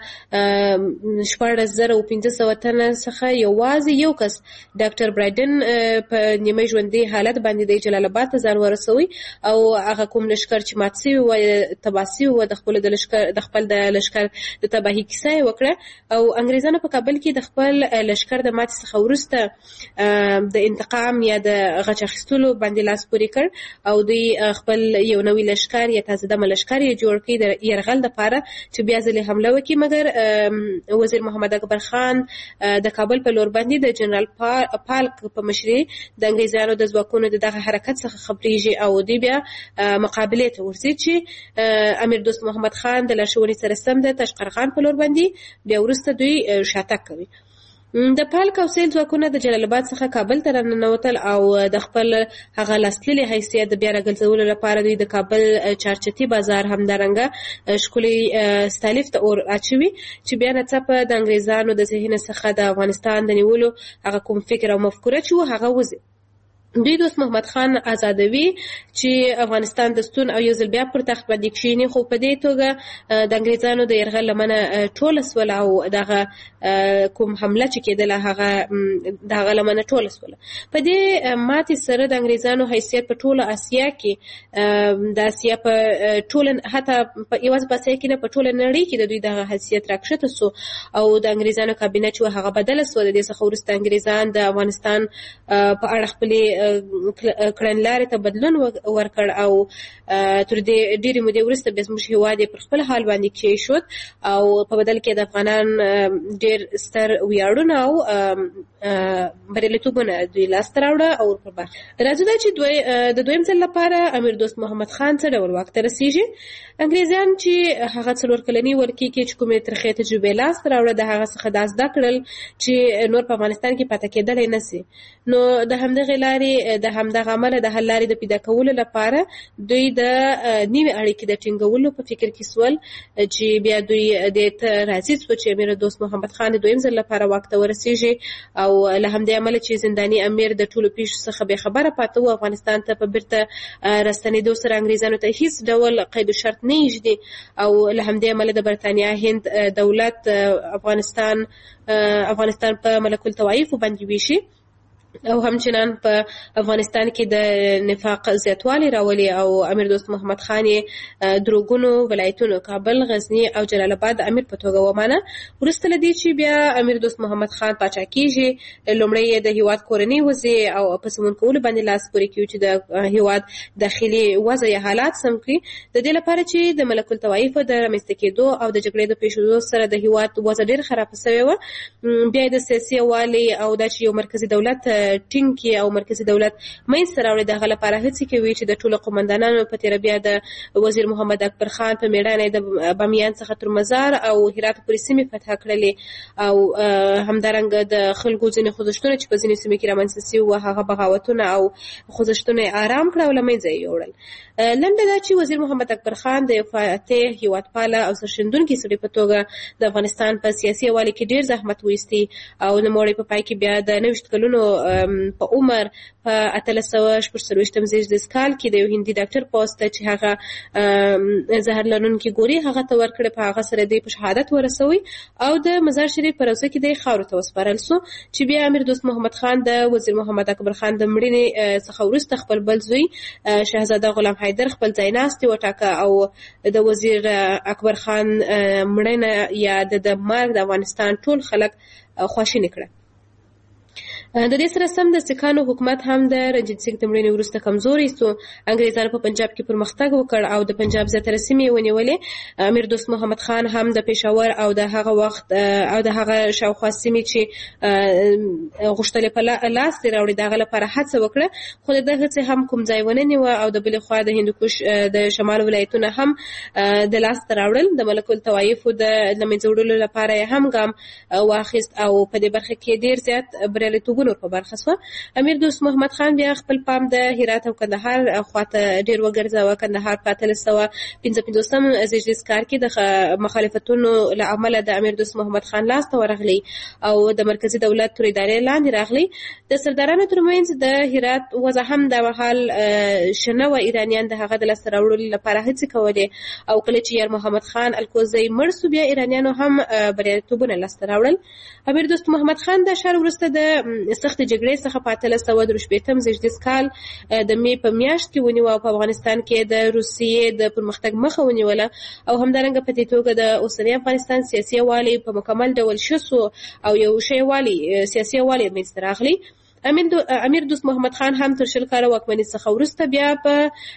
14,500 تنه څخه یوازې یو کس ډاکټر برایډن په نیمه ژوندي حالت باندې د جلال آباد ته ځان ورسوي او هغه کوم لښکر چې مات سوي و تباه سوي و د خپل د لښکر د تباهي کیسه یې وکړه او انګریزانو په کابل کې د خپل لښکر د ماتې څخه وروسته د انتقام یا د غچ اخیستلو باندې لاس پورې کړ او دوی خپل یو نوی لښکر یا تازه دمه لښکر یې جوړ کړي د یرغل دپاره چې بیا ځلې حمله وکړي، مګر وزیر محمد اکبر خان د کابل په لور باندې د جنرال پالک په مشرۍ د انګریزانو د ځواکونو دغه حرکت څخه خبرېږي او دوی بیا مقابلې ته ورځي چې امیر دوست محمد خان د لارښوونې سره سم د تاشقرغان په لور باندې بیا وروسته دوی شاتګ کوي. د پالک او سیل ځواکونه د جلال آباد څخه کابل ته راننوتل او د خپل هغه لاسلیلي حیثیت د بیا راګرځولو لپاره دوی د کابل چارچتي بازار همدارنګه ښکلي ستالیف ته اور اچوي چې بیا ناڅاپه د انګریزانو د ذهن څخه د افغانستان د نیولو هغه کوم فکر او مفکوره چې و هغه وځي. دوی دوست محمد خان آزادوي چې افغانستان د ستون او یو ځل بیا پر تخت باندې کښېني، خو په دې توګه د انګریزانو د یرغل لمنه ټوله سوله او دغه کوم حمله چې کېدله هغه دغه لمنه ټوله سوله. په دې ماتې سره د انګریزانو حیثیت په ټوله اسیا کې د اسیا په ټوله حتی یوازې په اسیا کې نه په ټوله نړۍ کې د دوی دغه حیثیت راکښته سو او د انګریزانو کابینه چې هغه بدله سوه. د دې څخه وروسته انګریزان د افغانستان په اړه خپلې کړنلارې ته بدلون ورکړ او تر دې ډېرې مودې وروسته بیا زموږ هېواد پر خپل حال باندې کېښود او په بدل کې د افغانان ډېر ستر ویاړونه او بریالیتوبونه دوی لاسته راوړه او پر باندې راځو دا چې د دویم ځل لپاره امیر دوست محمد خان څه ډول واک ته رسیږي. انګریزان چې هغه 4 کلنی ورکی کې چې کومې ترخې تجربې لاسته راوړه د هغه څخه دا زده کړل چې نور په افغانستان کې پاتې کېدلی نه سي. نو د همدغې لارې د همدغه عمله د حل لارې د پیدا کولو لپاره دوی د نوې اړیکې د ټینګولو په فکر کې سول چې بیا دوی دې ته راضي شو چې امیر دوست محمد خان د دویم ځل لپاره واک ته ورسیږي او له همدې عمله چې زنداني امیر د ټولو پیښو څخه بې خبره پاته و افغانستان ته په بیرته راستنېدو سره انګریزانو ته هیڅ ډول قید و شرط نه ایږدي او له همدې عمله د برتانیا هند دولت افغانستان په ملک الطوایف باندې ویشي او همچنان په افغانستان کې د نفاق زیاتوالی راولي او امیر دوست محمد خان دروغونو ولایتونو کابل، غزنی او جلال آباد د امیر په توګه ومانه. وروسته له دې چې بیا امیر دوست محمد خان پاچا کیږي لومړی د هیواد کورنۍ وضع او په سمون کولو باندې لاس پورې کوي چې د هیواد داخلي وضع یا حالات سم کړي. د دې لپاره چې د ملک الطوایف د رامنځته کېدو او د جګړې د پیښېدو سره د هیواد وضع ډېر خراب شوی و، بیا د سیاسي والي او د یو مرکزی دولت ټینګي او مرکزی دولت منځته راوړي. دغه لپاره هڅې کوي چې د ټولو قومندانانو په تیر بیا د وزیر محمد اکبر خان په میړانه د بامیان څخه تر مزار او هرات پورې سیمې فتح کړلې او همدارنګه د خلکو ځینې خوځښتونه چې په ځینې سیمې کې رامنځته شوي وو هغه بغاوتونه او خوځښتونه آرام کړه او له منځه یې یوړل. لنډه دا چې وزیر محمد اکبر خان د یو فاتح هیوادپاله او سرښندونکي سړي په توګه د افغانستان په سیاسي حوالې کې ډېر زحمت وایستی او نوموړی په پای کې بیا د 90 کلونو په عمر په 1846 زیږدیز کال کې د یو هندي ډاکټر پوسټ چې هغه زهر لرونکي ګوري هغه ته ورکړه، په هغه سره د شهادت ورسوي او د مزار شریف په روضه کې د خاورو ته وسپارل سو چې بیا امیر دوست محمد خان د وزیر محمد اکبر خان د مړینې څخه وروسته خپل بل زوی شهزاده غلام حیدر خپل ځایناستي وټاکه او د وزیر اکبر خان مړینه یا د مرګ د افغانستان ټول خلک خواشیني کړه. د دې سره سم د سکانو حکومت هم د رنجیت سنګ د مړینې وروسته کمزوری سو. انګریزانو په پنجاب کې پرمختګ وکړ او د پنجاب زیاتره سیمې ونیولې. امیر دوست محمد خان هم د پېښور او د هغه وخت او د هغه شاوخوا سیمې چې غوښتلې په لاس دې راوړي دغه لپاره هڅه وکړه، خو د هڅې هم کوم ځای ونه نیوه او د بلې خوا د هندوکش د شمال ولایتونه هم د لاس ته راوړل. د ملک الطوایف د له منځه وړلو لپاره یې هم ګام واخیست او په دې برخه کې ډېر زیات بریالیتوبونه په برخه شو. امیر دوست محمد خان بیا خپل پام د هرات او کندهار خواته ډېر وګرځاوه. کندهار په 1855 زیږدیز کال کې د مخالفتونو له امله د امیر دوست محمد خان لاس ته ورغلی او د مرکزی دولت تر ادارې لاندې راغلی. د سردارانو ترمنځ د هرات وضع هم د مهال شنه و ایرانیان د هغه د لاسته راوړلو لپاره هڅې کولې او کله چې یار محمد خان الکوزی مړ سو بیا ایرانیانو هم بریالیتوبونه لاسته راوړل. امیر دوست محمد خان د شهر وروسته د سخت جګړې څخه په 1813 زیږدیز کال د می په میاشت کې ونیو او په افغانستان کې د روسیې د پرمختګ مخه ونیوله او همدارنګه په دې توګه د اوسنی افغانستان سیاسي والي په مکمل ډول شسو او یو شی والي سیاسي والي منځته راغلی. امیر دوست محمد خان هم تر 20 کاله واکمنۍ څخه وروسته بیا په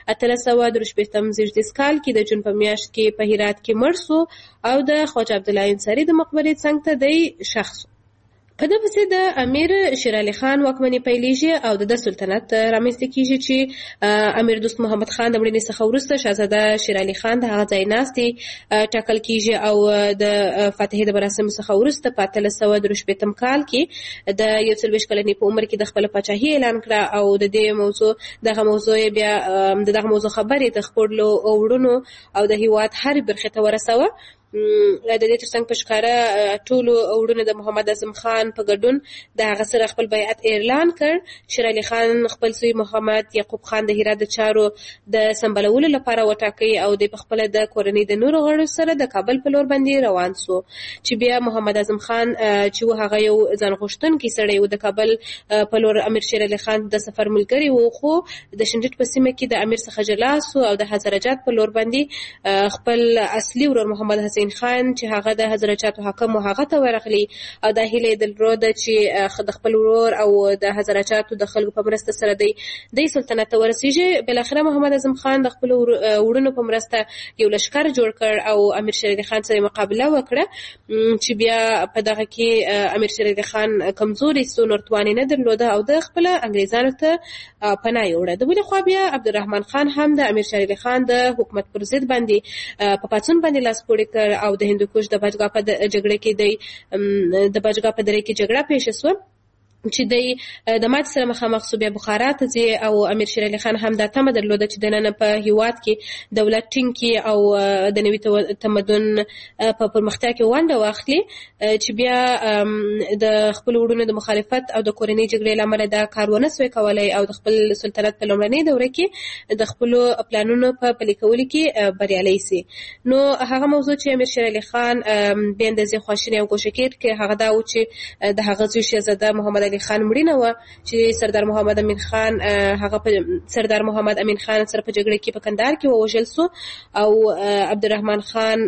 1813 زیږدیز کال کې د جون په میاشت کې په هرات کې مړ سو او د خواجه عبدالله انصاري د مقبرې څنګ ته دی شخص. په دې پسې د امیر شیر علي خان واکمنۍ پیلېږي او د سلطنت رامنځته کېږي چې امیر دوست محمد خان د مړینې څخه وروسته شهزاده شیر علي خان د هغه ځایناستي ټاکل کېږي او د فاتحې د مراسمو څخه وروسته په 1813 کال کې د 41 کلنۍ په عمر کې د خپل پاچاهۍ اعلان کړه او د دې دغه موضوع بیا دغه موضوع خبرې د خپلو وړونو او د هیواد هر برخې ته ورسوه. د دې ترڅنګ په ښکاره ټولو وړونه د محمد اعظم خان په ګډون د هغه سره خپل بیعت اعلان کړ. شیر علي خان خپل زوی محمد یعقوب خان د هرات د چارو د سمبالولو لپاره وټاکي او د خپل د کورنۍ د نورو غړو سره د کابل په لور باندې روان سو چې بیا محمد اعظم خان چې هغه یو ځان غوښتونکی سړی و د کابل په لور امیر شیر علي خان د سفر ملګری و، خو د شنډټ په سیمه کې د امیر څخه جلا سو او د هزاره جات په لور باندې خپل اصلي ورور محمد حسین حسین خان چې هغه د هزارچاتو حاکم و هغه ته ورغلی او دا هیله درلوده چې د خپل ورور او د هزارچاتو د خلکو په مرسته سره د سلطنت ته ورسیږي. بل اخره محمد اعظم خان د خپل وروڼو په مرسته یو لشکر جوړ کړ او امیر شیر علي خان سره مقابله وکړه چې بیا په دغه کې امیر شیر علي خان کمزوري سو نورتوانی نه درلوده او د خپل انګریزانو ته پناه یوړه. د بل خوا بیا عبدالرحمن خان هم د امیر شیر علي خان د حکومت پر ضد باندې په پاڅون باندې لاس پورې کړ او د هندوکش د بچګا په جګړه کې د بچګا په دره کې جګړه پیښه شوه چې د ماتې سره مخامخ شو. بیا بخارا ته ځي او امیر شیر علي خان هم دا تمه درلوده چې د نن په هیواد کې دولت ټینګ کړي او د نوي تمدن په پرمختیا کې ونډه واخلي چې بیا د خپل وروڼو د مخالفت او د کورنۍ جګړې لامل دا کار ونه سوی کولای او د خپل سلطنت په لومړنۍ دوره کې د خپل پلانونو په پلي کولو کې بریالي سي. نو هغه موضوع چې امیر شیر علي خان بیا اندازې خواشینی او ګوښه کېد کې هغه دا و چې د هغه زوی شهزاده محمد علي خان مړینه و چې سردار محمد امین خان هغه په سردار محمد امین خان سره په جګړه کې په کندهار کې ووژل سو او عبدالرحمن خان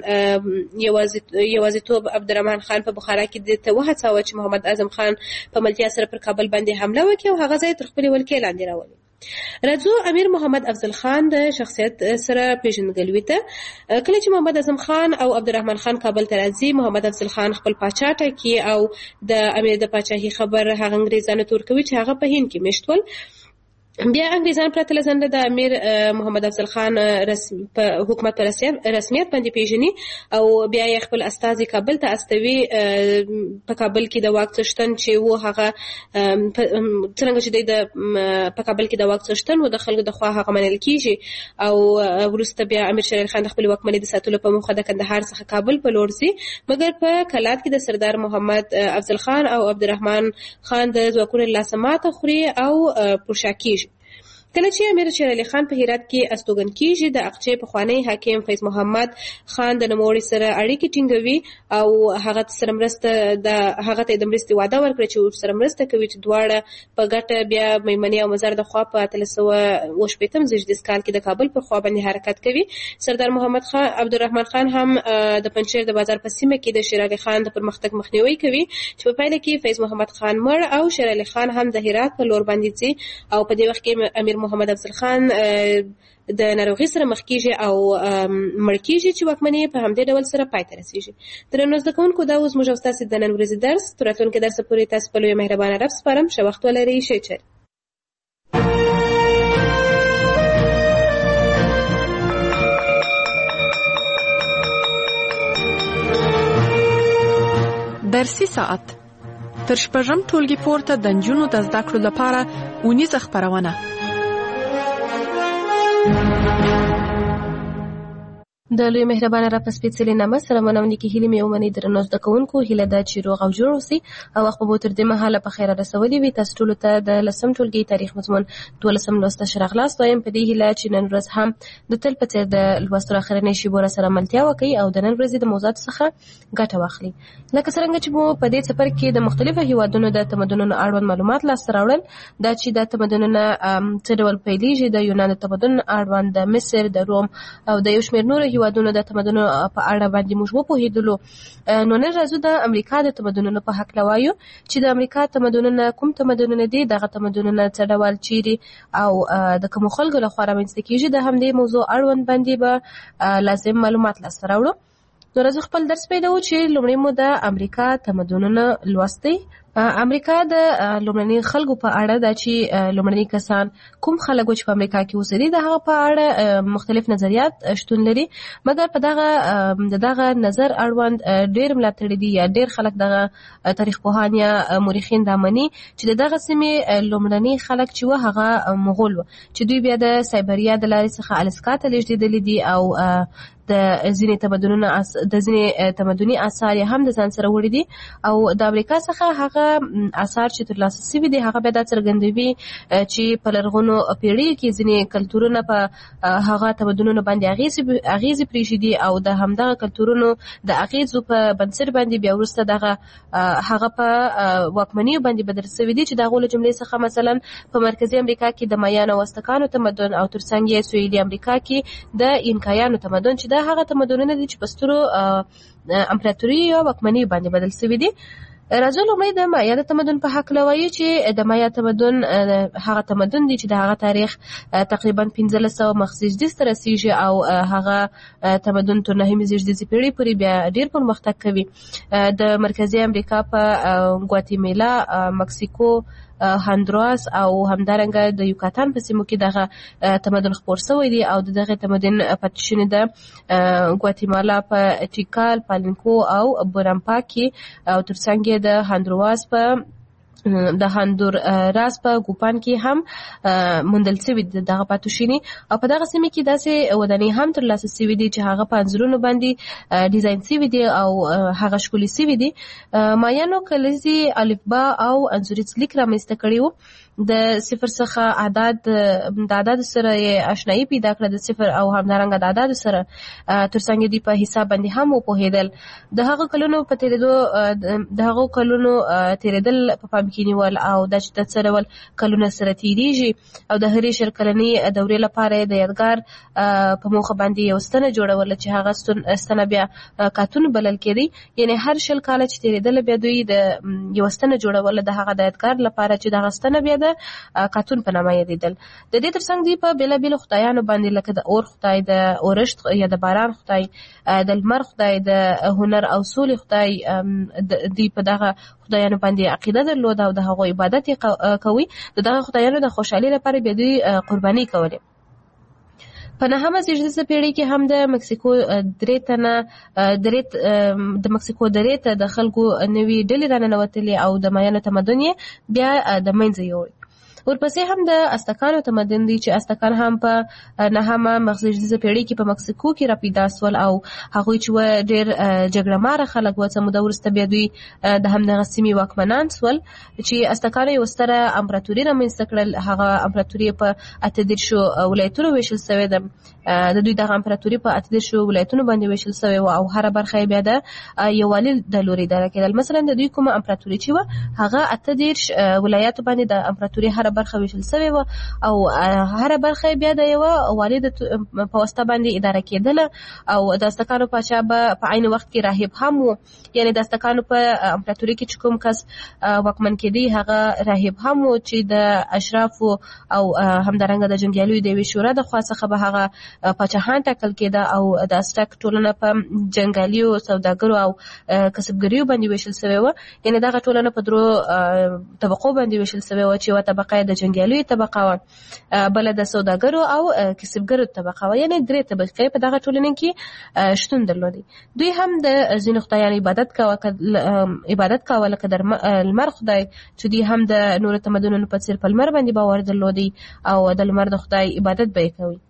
یوازیتوب عبدالرحمن خان په بخارا کې د وهڅاوه چې محمد اعظم خان په ملتیا سره پر کابل باندې حمله وکړي او هغه ځای تر خپل ولکې لاندې راولي. راځو امیر محمد افضل خان د شخصیت سره پیژندګلوي ته. کله چې محمد اعظم خان او عبدالرحمن خان کابل ته راځي محمد افضل خان خپل پاچا ټاکي او د امیر د پاچاهي خبر هغه انګریزانو ته ورکوي چې هغه په هند کې میشت ول. بیا انګریزان پرته له ځنډه د امیر محمد افضل خان په حکومت په رسمیت باندې پیژني او بیا یې خپل استازي کابل ته استوي. په کابل کې د واک څښتن چې و هغه څنګه چې د په کابل کې د واک څښتن و د خلکو د خوا هغه منل کیږي او وروسته بیا امیر شیر علي خان د خپل واکمنۍ د ساتلو په موخه د کندهار څخه کابل په لور ځي مګر په کلات کې د سردار محمد افضل خان او عبدالرحمن خان د ځواکونو لاسه ماته خوري او پرشا کیږي. کله چې امیر شیر علي خان په هرات کې استوګن کیږي د اقچې پخوانی حاکم فیض محمد خان د نوموړي سره اړیکې ټینګوي او هغه سره مرسته د هغه ته د مرستې وعده ورکړي چې سره مرسته کوي چې دواړه په ګټه بیا میمنې او مزار د خوا په 1318 زیږدیز کال کې د کابل پر خوا باندې حرکت کوي. سردار محمد خان عبدالرحمن خان هم د پنځیر د بازار په سیمه کې د شیر علي خان د پرمختګ مخنیوي کوي چې په پایله کې فیض محمد خان مړ او شیر علي خان هم د هرات په لور باندې ځي او په دې وخت کې امیر محمد افضل خان د ناروغي سره مخ کیږي او مړ کیږي چې واکمنۍ په همدې ډول سره پای ته رسیږي. درنو زده کوونکو دا اوس موږ تاسو د نن ورځې درس تر راتلونکي درس پورې تاسو په لوی مهربانه رب سپارم. ښه وخت ولرئ. ښه چر درسي ساعت تر شپږم ټولګي پورته د نجونو د زده کړو لپاره اونیزه خپرونه. د لوی مهربانه را په سپېڅلې نامه سره مننه کې هیله مې ومني درنو زده کوونکو هیله ده چې روغ او جوړ اوسئ او وخت به تر دې مهاله په خیره رسولي وي. تاسو ټولو ته د 10م ټولګي تاریخ مضمون 12م لوست شرغلاس وایم. په دې هیله چې نن ورځ هم د تل په څیر د لوستلو اخرنۍ شیبو سره ملتیا وکړي او د نن ورځې د موضوعات څخه ګټه واخلي. لکه څنګه چې مو په دې سفر کې د مختلفو هیوادونو د تمدنونو اړوند معلومات لاسته راوړل دا چې د تمدنونو څه ډول پیلېږي د یونان تمدن اړوند د مصر د روم او د یو شمېر نورو هیوادونو د تمدنونو په اړه باندې موږ وپوهېدلو. نو نن راځو د امریکا د تمدنونو په حق لوایو چې د امریکا تمدنونه کوم تمدنونه دي دغه تمدنونه څه ډول چیرې او د کوم خلکو لخوا رامنځته کیږي د همدې موضوع اړوند باندې به لازم معلومات لاسته راوړو. نو راځو خپل درس پیلوو چې لومړی مو د امریکا تمدنونه لوستي. امریکا د لومړني خلکو په اړه دا چې لومړني کسان کوم خلک چې په امریکا کې اوسېدي د هغه په اړه مختلف نظریات شتون لري مګر په دغه نظر اړوند ډېر ملاتړي دي یا ډېر خلک دغه تاریخ پوهان یا مورخین دا مني چې دغه سیمې لومړني خلک چې و هغه مغول و چې دوی بیا د سایبریا د لارې څخه الاسکا ته لېږدېدلي دي او د ځینې تمدني آثار هم د ځان سره وړي دي او د امریکا څخه هغه دغه آثار چې ترلاسه شوي دي هغه بیا دا څرګندوي چې په لرغونو پیړیو کې ځینې کلتورونه په هغه تمدنونو باندې اغیزې پرېښودي او د همدغه کلتورونو د اغیزو په بنسټ باندې بیا وروسته دغه هغه په واکمنیو باندې بدل شوي دي چې د هغو له جملې څخه مثلا په مرکزي امریکا کې د مایانو او ازتکانو تمدن او ترڅنګ یې سویلي امریکا کې د اینکایانو تمدن چې د هغه تمدنونه دي چې په سترو امپراتوري او واکمنۍ باندې بدل شوي دي. راځو لومړی د مایا د تمدن په هکله وایو چې د مایا تمدن هغه تمدن دی چې د هغه تاریخ تقریبا 1500 مخ زیږدي ته رسیږي او هغه تمدن تر 9 زیږدي پیړۍ پورې بیا ډیر پرمختګ کوي. د مرکزي امریکا په ګواتیمالا، مکسیکو، هندوراس او همدارنګه د یوکاتان په سیمو کې دغه تمدن خپور شوی دی او دغه تمدن پاتې شوی د ګواتیمالا په ټیکال، پالینکو او بورامپا کې او ترڅنګ د هندوراس په ګوپان کې هم موندل شوي دغه پاتوشینی او په دغه سیمه کې داسې ودانۍ هم ترلاسه شوي دي چې هغه په انځورونو باندې ډیزاین شوي دي او هغه ښکلي شوي دي. مایانو کلیزي الفبا او انځوریز لیک رامنځته کړی و. د صفر څخه د اعداد سره آشنایي پیدا کړه، د صفر او همدارنګه د اعداد سره ترڅنګ دی په حساب باندې هم وپوهېدل. د هغو کلونو تیریدل په پام کې نیول او د چې د څه ډول کلونه سره تیریږي او د هرې 10 کلنې دورې لپاره د یادګار په موخه باندې یو ستنه جوړول چې هغه ستنه بیا کاتون بلل کېدی. یعنی هر 10 کاله چې تیریدل بیا دوی د یو ستنه جوړول د هغه د یادګار لپاره چې دغه ستنه بیا د کاتون په نامه یادېدل. د دې ترڅنګ دی په بیلابیلو خدایانو باندې لکه د اور خدای، د اورښت یا د باران خدای، د لمر خدای، د هنر او سولې خدای دی په دغه خدایانو باندې عقیده درلوده او د هغو عبادت کوي. دغه خدایانو د خوشحالي لپاره بیا دوی قرباني کولې. په 9مه زیږدیزه پیړۍ کې هم د مکسیکو درې ته د خلکو نوي ډلې راننوتلې او د مایانو تمدن یې بیا د منځه یوړ. ورپسې هم د ازتکانو تمدن دی چې ازتکان هم په 9مه مخزیږدیزه پیړۍ کې په مکسیکو کې را پیدا سول او هغوی چې ډېر جګړه ماره خلک و. څه موده وروسته بیا دوی د همدغه سیمې واکمنان سول چې ازتکانو یوه ستره امپراتوري رامنځته کړل. هغه امپراتوري په 18 ولایتونو ویشل سوې ده. د دوی دغه امپراتوري په 18 ولایتونو باندې ویشل سوې وه او هره برخه یې بیا د یووالي د لوري اداره کېدل. مثلا د دوی کومه امپراتوري چې وه هغه 18 ولایاتو باندې د امپراتوري هره برخه ویشل سوې وه او هره برخه بیا د یوه والي په واسطه باندې اداره کېدله او د ازتکانو پاچا به په عین وخت کې راهب هم و. یعنی د ازتکانو په امپراتوري کې چې کوم کس واکمن کېدی هغه راهب هم و چې د اشرافو او همدارنګه د جنګیالیو د یوې شورا د خوا څخه به هغه پاچاهان ټاکل کېده او د ازتک ټولنه په جنګیالیو، سوداګرو او کسبګریو باندې ویشل سوې وه. یعنی دغه ټولنه په 3 طبقو باندې ویشل سوې وه چې یوه طبقه د جنګیالیو طبقه وه، بله د سوداګرو او کسبګرو طبقه وه. یعنی 3 طبقې په دغه ټولنه کې شتون درلودي. دوی هم د ځینو خدایانو عبادت کاوه لکه د لمر خدای چې دوی هم د نورو تمدنونو په څېر په لمر باندې باور درلودي او د لمر د خدای عبادت به یې کوي.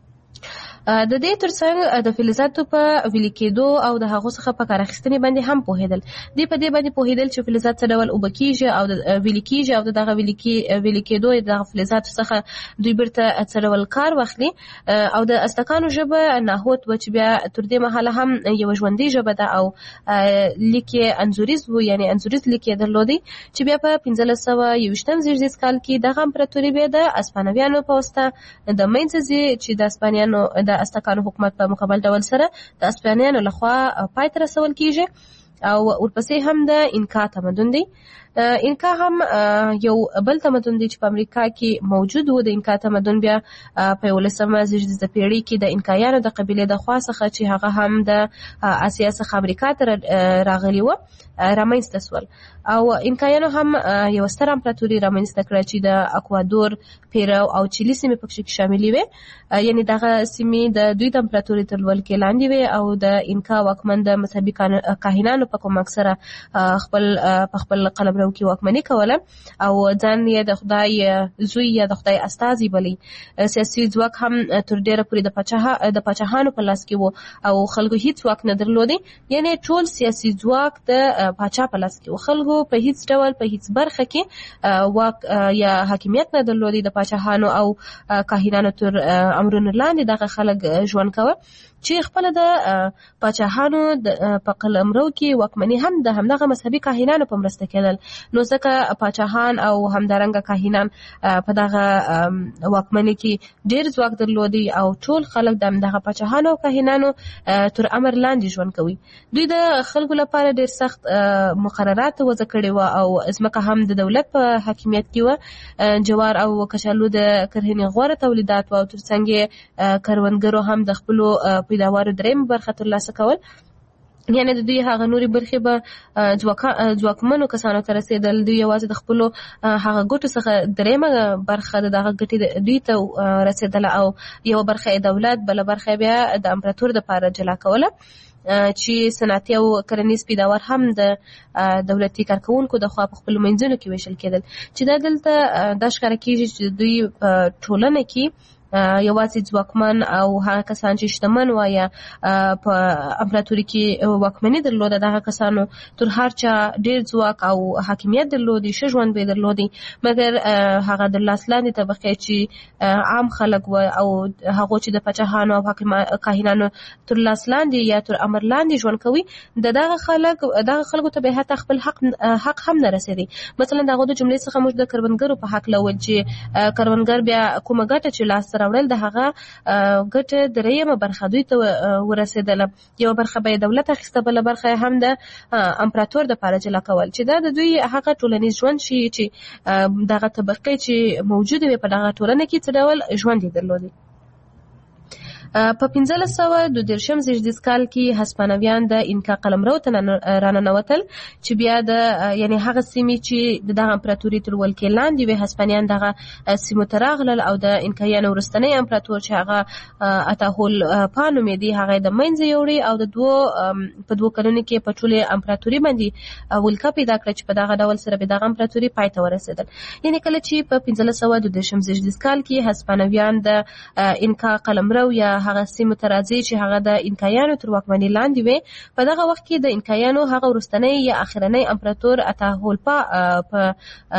د دې ترڅنګ د فلزاتو په ویلي کېدو او د هغو څخه په کار اخیستنې باندې هم پوهېدل. دوی په دې باندې پوهېدل چې فلزات څه ډول اوبه کېږي او ویلي کېږي او د دغه ویلي کېدو د دغه فلزاتو څخه دوی بیرته څه ډول کار واخلي. او د ازتکانو ژبه ناهوت و چې بیا تر دې مهاله هم یوه ژوندۍ ژبه ده او لیک یې انځوریز و، یعنی انځوریز لیک یې درلودی چې بیا په 1521 زیږدیز کال کې دغه امپراتوري بیا د اسپانویانو په واسطه د منځه ځي چې د اسپانیانو د ازتکانو حکومت په مکمل ډول سره د اسپانیانو لخوا پای ته رسول کیږي. او ورپسې هم د اینکا تمدن دی. اینکا هم یو بل تمدن دی چې په امریکا کې موجود و. د اینکا تمدن بیا په 19مه زیږدیزه پیړۍ کې د اینکایانو د قبیلې د خوا څخه چې هغه هم د اسیا څخه امریکا ته راغلي و رامنځته سول. او اینکایانو هم یو ستر امپراتوري رامنځته کړه چې د اکوادور، پیرو او چیلي سیمې پکې شاملې وې. یعنی دغه سیمې د دوی د امپراتوري تر ولکې لاندې وې او د اینکا واکمن د مذهبي کاهنانو په کومک سره خپل قلمرو قلمرو کې واکمني کوله او ځان یې د خدای زوی یا د خدای استازي بلی. سیاسي ځواک هم تر ډیره پورې د پاچاهانو په لاس کې وو او خلکو هیڅ واک نه درلودي، یعنی ټول سیاسي ځواک د پاچا په لاس کې وو. خلکو په هیڅ ډول په هیڅ برخه کې واک یا حاکمیت نه درلودي. د پاچاهانو او کاهنانو تر امرونو لاندې دغه خلک ژوند کوه چې خپل د پاچاهانو په قلمرو کې واکمني هم د همدغه مذهبي کاهنانو په مرسته کېدل. نو ځکه پاچاهان او همدارنګه کاهنان په دغه واکمني کې ډېر ځواک درلودي او ټول خلک د همدغه پاچاهانو او کاهنانو تر امر لاندې ژوند کوي. دوی د خلکو لپاره ډېر سخت مقررات وضع کړي وو او ځمکه هم د دولت په حاکمیت کې وه. جوار او کچالو د کرهنې غوره تولیدات وو او ترڅنګ کروندګرو هم د خپلو پیداوارو درېیمه برخه ترلاسه کول، یعنی د دوی هغه نوري برخې به ځواکمنو کسانو ته رسېدل. دوی یوازې د خپلو هغه ګټو څخه درېیمه برخه د دغه ګټې دوی ته رسېدله او یوه برخه یې دولت، بله برخه بیا د امپراتور دپاره جلا کوله چې صنعتي او کرنیز پیداوار هم د دولتي کارکوونکو د خوا په خپلو منځونو کې ویشل کېدل. چې دا دلته دا ښکاره کېږي چې دوی په ټولنه کې یوازې ځواکمن او هغه کسان چې شتمن وو یا په امپراتوري کې واکمني درلوده، دغه کسانو تر هر چا ډېر ځواک او حاکمیت درلودي، ښه ژوند به یې درلودي. مګر هغه د لاس لاندې طبقې چې عام خلک وو او هغو چې د پاچاهانو او کاهنانو تر لاس لاندې یا تر امر لاندې ژوند کوي، دغه خلکو ته به حتی خپل حق هم نه رسېدی. مثلا د هغو د جملې څخه موږ د کروندګرو په حق لول چې کروندګر بیا کومه ګټه چې لاس راوړل د هغه ګټه درېیمه برخه دوی ته ورسېدله. یوه برخه به یې دولت اخیسته، بله برخه هم د امپراتور دپاره جلا کول، چې دا د دوی هغه ټولنیز ژوند شي چې دغه طبقې چې موجودې وي په دغه ټولنه کې څه ډول ژوند یې درلودی. په 1522 زیږدیز کال کې هسپانویان د انکا قلمرو ته راننوتل چې بیا د یعنی هغه سیمې چې د دغه امپراتوري تر ولکې لاندې وي، هسپانیان دغه سیمو ته راغلل او د انکایانو وروستنی امپراتور چې هغه اتاهولپا نومېدی هغه د منځه یوړی او په 2 کلونو کې په ټولې امپراتوري باندې ولکه پیدا کړه چې په دغه ډول سره به دغه امپراتوري پای ته ورسېدل. یعنی کله چې په 1522 زیږدیز کال کې هسپانویان د انکا قلمرو یا هغه سیمو ته راځي چې هغه د انکایانو تر واکمنۍ لاندې وي، په دغه وخت کې د انکایانو هغه وروستنی یا اخرنی امپراتور اتاهولپا په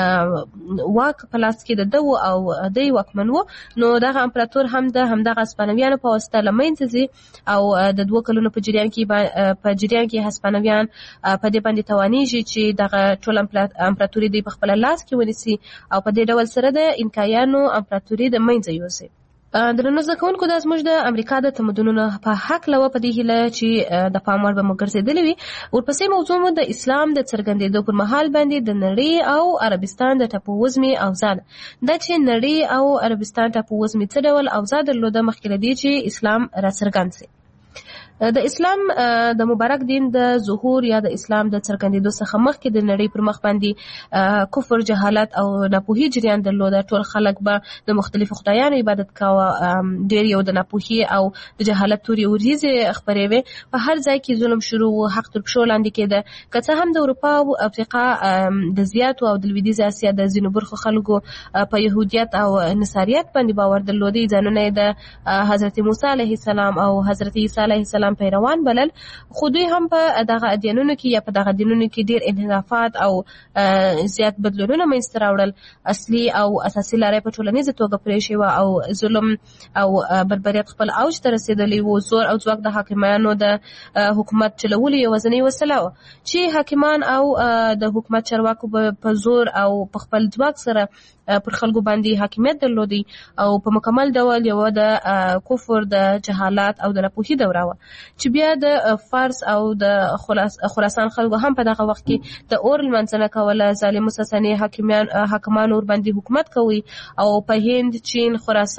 واک په لاس کې د ده او دی واکمن و. نو دغه امپراتور هم د همدغه هسپانویانو په واسطه له منځه ځي او د 2 کلونو په جریان کې هسپانویان په دې باندې توانیږي چې دغه ټول امپراتوري دوی په خپل لاس کې ونیسي او په دې ډول سره د انکایانو امپراتوري د منځه یوسي. درنو زده کوونکو، دا زموږ د امریکا د تمدنونو په حکله وه، په دې هیله چې د پام وړ به مو ګرځېدلې وي. ورپسې موضوع مو د اسلام د څرګندېدو پر مهال باندې د نړۍ او عربستان د ټاپووزمې اوضاع ده. دا چې نړۍ او عربستان ټاپووزمې څه ډول اوضاع درلوده مخکې له دې چې اسلام راڅرګند سي. د اسلام د مبارک دین د ظهور یا د اسلام د څرګندېدو څخه مخکې د نړۍ پر مخ باندې کفر، جهالت او ناپوهي جریان درلوده. ټول خلک به د مختلفو خدایانو عبادت کاوه، ډېر یو د ناپوهي او د جهالت تورې وريځې خپرې وې. په هر ځای کې ظلم شروع و، حق تر پښو لاندې کېده. که څه هم د اروپا او افریقا د زیاتو او د لویدیځې اسیا د ځینو برخو خلکو په یهودیت او نصاریت باندې باور درلودی، ځانونه یې د حضرت موسی علیه السلام او حضرت عیسی علیه السلام پیروان بلل، خو دوی هم په دغه ادیانونو کې یا په دغه دینونو کې ډېر انحرافات او زیات بدلونونه منځته راوړل. اصلي او اساسي لارې په ټولنیزه توګه پرېښې وه او ظلم او بربریت خپل اوج ته رسېدلی و. زور او ځواک د حاکمانو د حکومت چلولو یوازینۍ وسیله وه چې حاکمان او د حکومت چارواکو په زور او په خپل ځواک سره پر خلکو باندې حاکمیت درلودي او په مکمل ډول یو د کفر، د جهالت او د ناپوهي دوره وه چې بیا د فارس او د خراسان خلکو هم په دغه وخت کې د اور لمانځنه کوله. ظالم ساساني حاکمان ور باندې حکومت کوي او په هند، چین،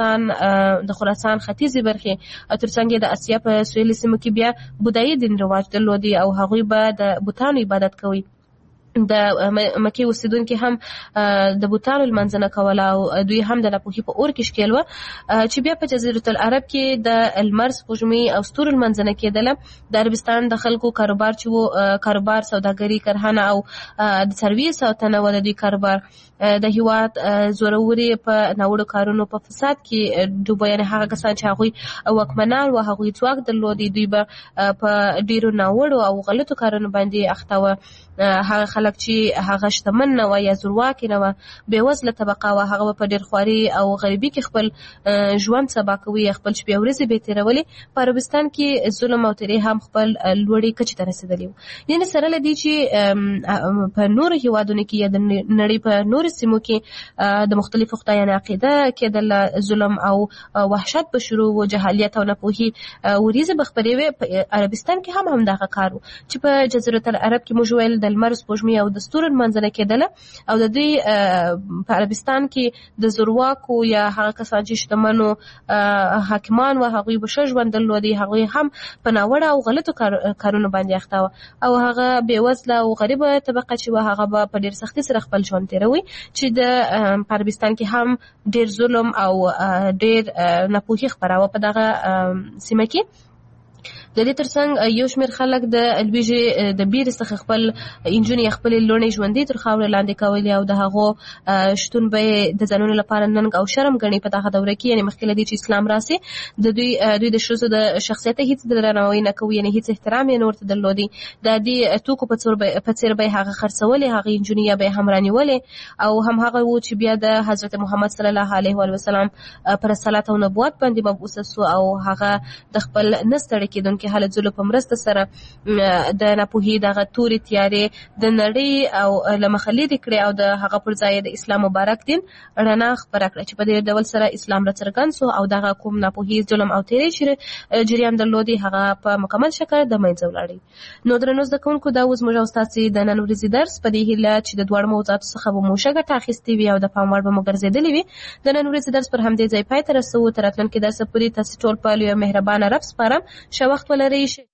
د خراسان ختیځې برخې او ترڅنګ د اسیا په سویلي سیمو کې بیا بودایي دین رواج درلودي او هغوی به د بوتانو عبادت کوي. د مکې اوسیدونکي هم د بوتانو لمانځنه کوله او دوی هم د ناپوهي په اور کې ښکېل وه چې بیا په جزیرة العرب کې د لمر سپوږمۍ او ستورو لمانځنه کېدله. د عربستان د خلکو کاروبار چې و کاروبار سوداګري کرهنه او د څارویو ساتنه و د دوی کاروبار د هیواد زوروري په ناوړو کارونو په فساد کې ډوبه، یعنې هغه کسان چې هغوی واکمنان و هغوی ځواک درلودي دوی به په ډېرو ناوړو او غلطو کارونو باندې اخته وه. هغه خلک چې هغه شتمن نه وه یا زورواکي نه وه، بېوزله طبقه وه، هغه به په ډېر خواري او غریبي کې خپل ژوند سبا کوي یا خپل شپې ورځې به یې تېرولې. په عربستان کې ظلم او تېرې هم خپل لوړې کچې ته رسېدلي وو. یعنې سره له دې چې په نورو هېوادونو کې یا د نړۍ په نورو سیمو کې د مختلفو خدایانو عقیده کېدله، ظلم او وحشت به شروع و، جهالیت او ناپوهي وریځې به خپرې وې. په عربستان کې هم همدغه کار و چې په جزیرة العرب کې موږ ویل د لمر سپوږمۍ او د ستورو لمانځنه کېدله او د دوی په عربستان کې د زورواکو یا هغه کسان چې شتمنو حاکمان و هغوی به ښه ژوند درلودي، هغوی هم په ناوړه او غلطو کارونو باندې اخته وه او هغه بېوزله او غریبه طبقه چې وه هغه به په ډېر سختي سره خپل ژوند تېروي. چې د په عربستان کې هم ډېر ظلم او ډېر ناپوهي خپراوه په دغه سیمه کې. د دې ترڅنګ یو شمېر خلک د لویږې د بیرې څخه خپل نجونې خپلې لوڼې ژوندۍ تر خاورې لاندې کولې او د هغو شتون به یې د ځانونو لپاره ننګ او شرم ګڼي په دغه دوره کې. یعنې مخکې له دې چې اسلام راسي دوی د ښځو د شخصیت ته هېڅ درناوی نه کوي، یعنې هېڅ احترام یې نه ورته درلودی. د دې توکو په څېر به یې هغه خرڅولې، هغې نجونې یا به یې هم رانیولې او هم هغه و چې بیا د حضرت محمد صلی الله علیه وسلم پر رسالت او نبوت باندې مبعوثه سو او هغه د خپل نه ستړی کېدونکي حالت ظلم په مرسته سره د ناپوهي دغه تورې تیارې د نړۍ او له مخه لرې کړې او د هغه پر ځای د اسلام مبارک دین رڼا خپره کړه چې په دې ډول سره اسلام راڅرګند سو او دغه کوم ناپوهي ظلم او تیرې چې جریان درلودي هغه په مکمل شکل د منځه ولاړی. نو درنو زده کوونکو، دا اوس موږ او ستاسې د نن ورځې درس په دې هیله چې د دواړو موضوعاتو څخه به مو ښه ګټه اخیستې وي او د پام وړ به مو ګرځېدلې وي. د نن ورځې درس پر همدې ځای پای ته رسوو. تر راتلونکي درسه پورې تاسې ټول په لویه مهربانه رب سپارم. ښه وخت ولرئ.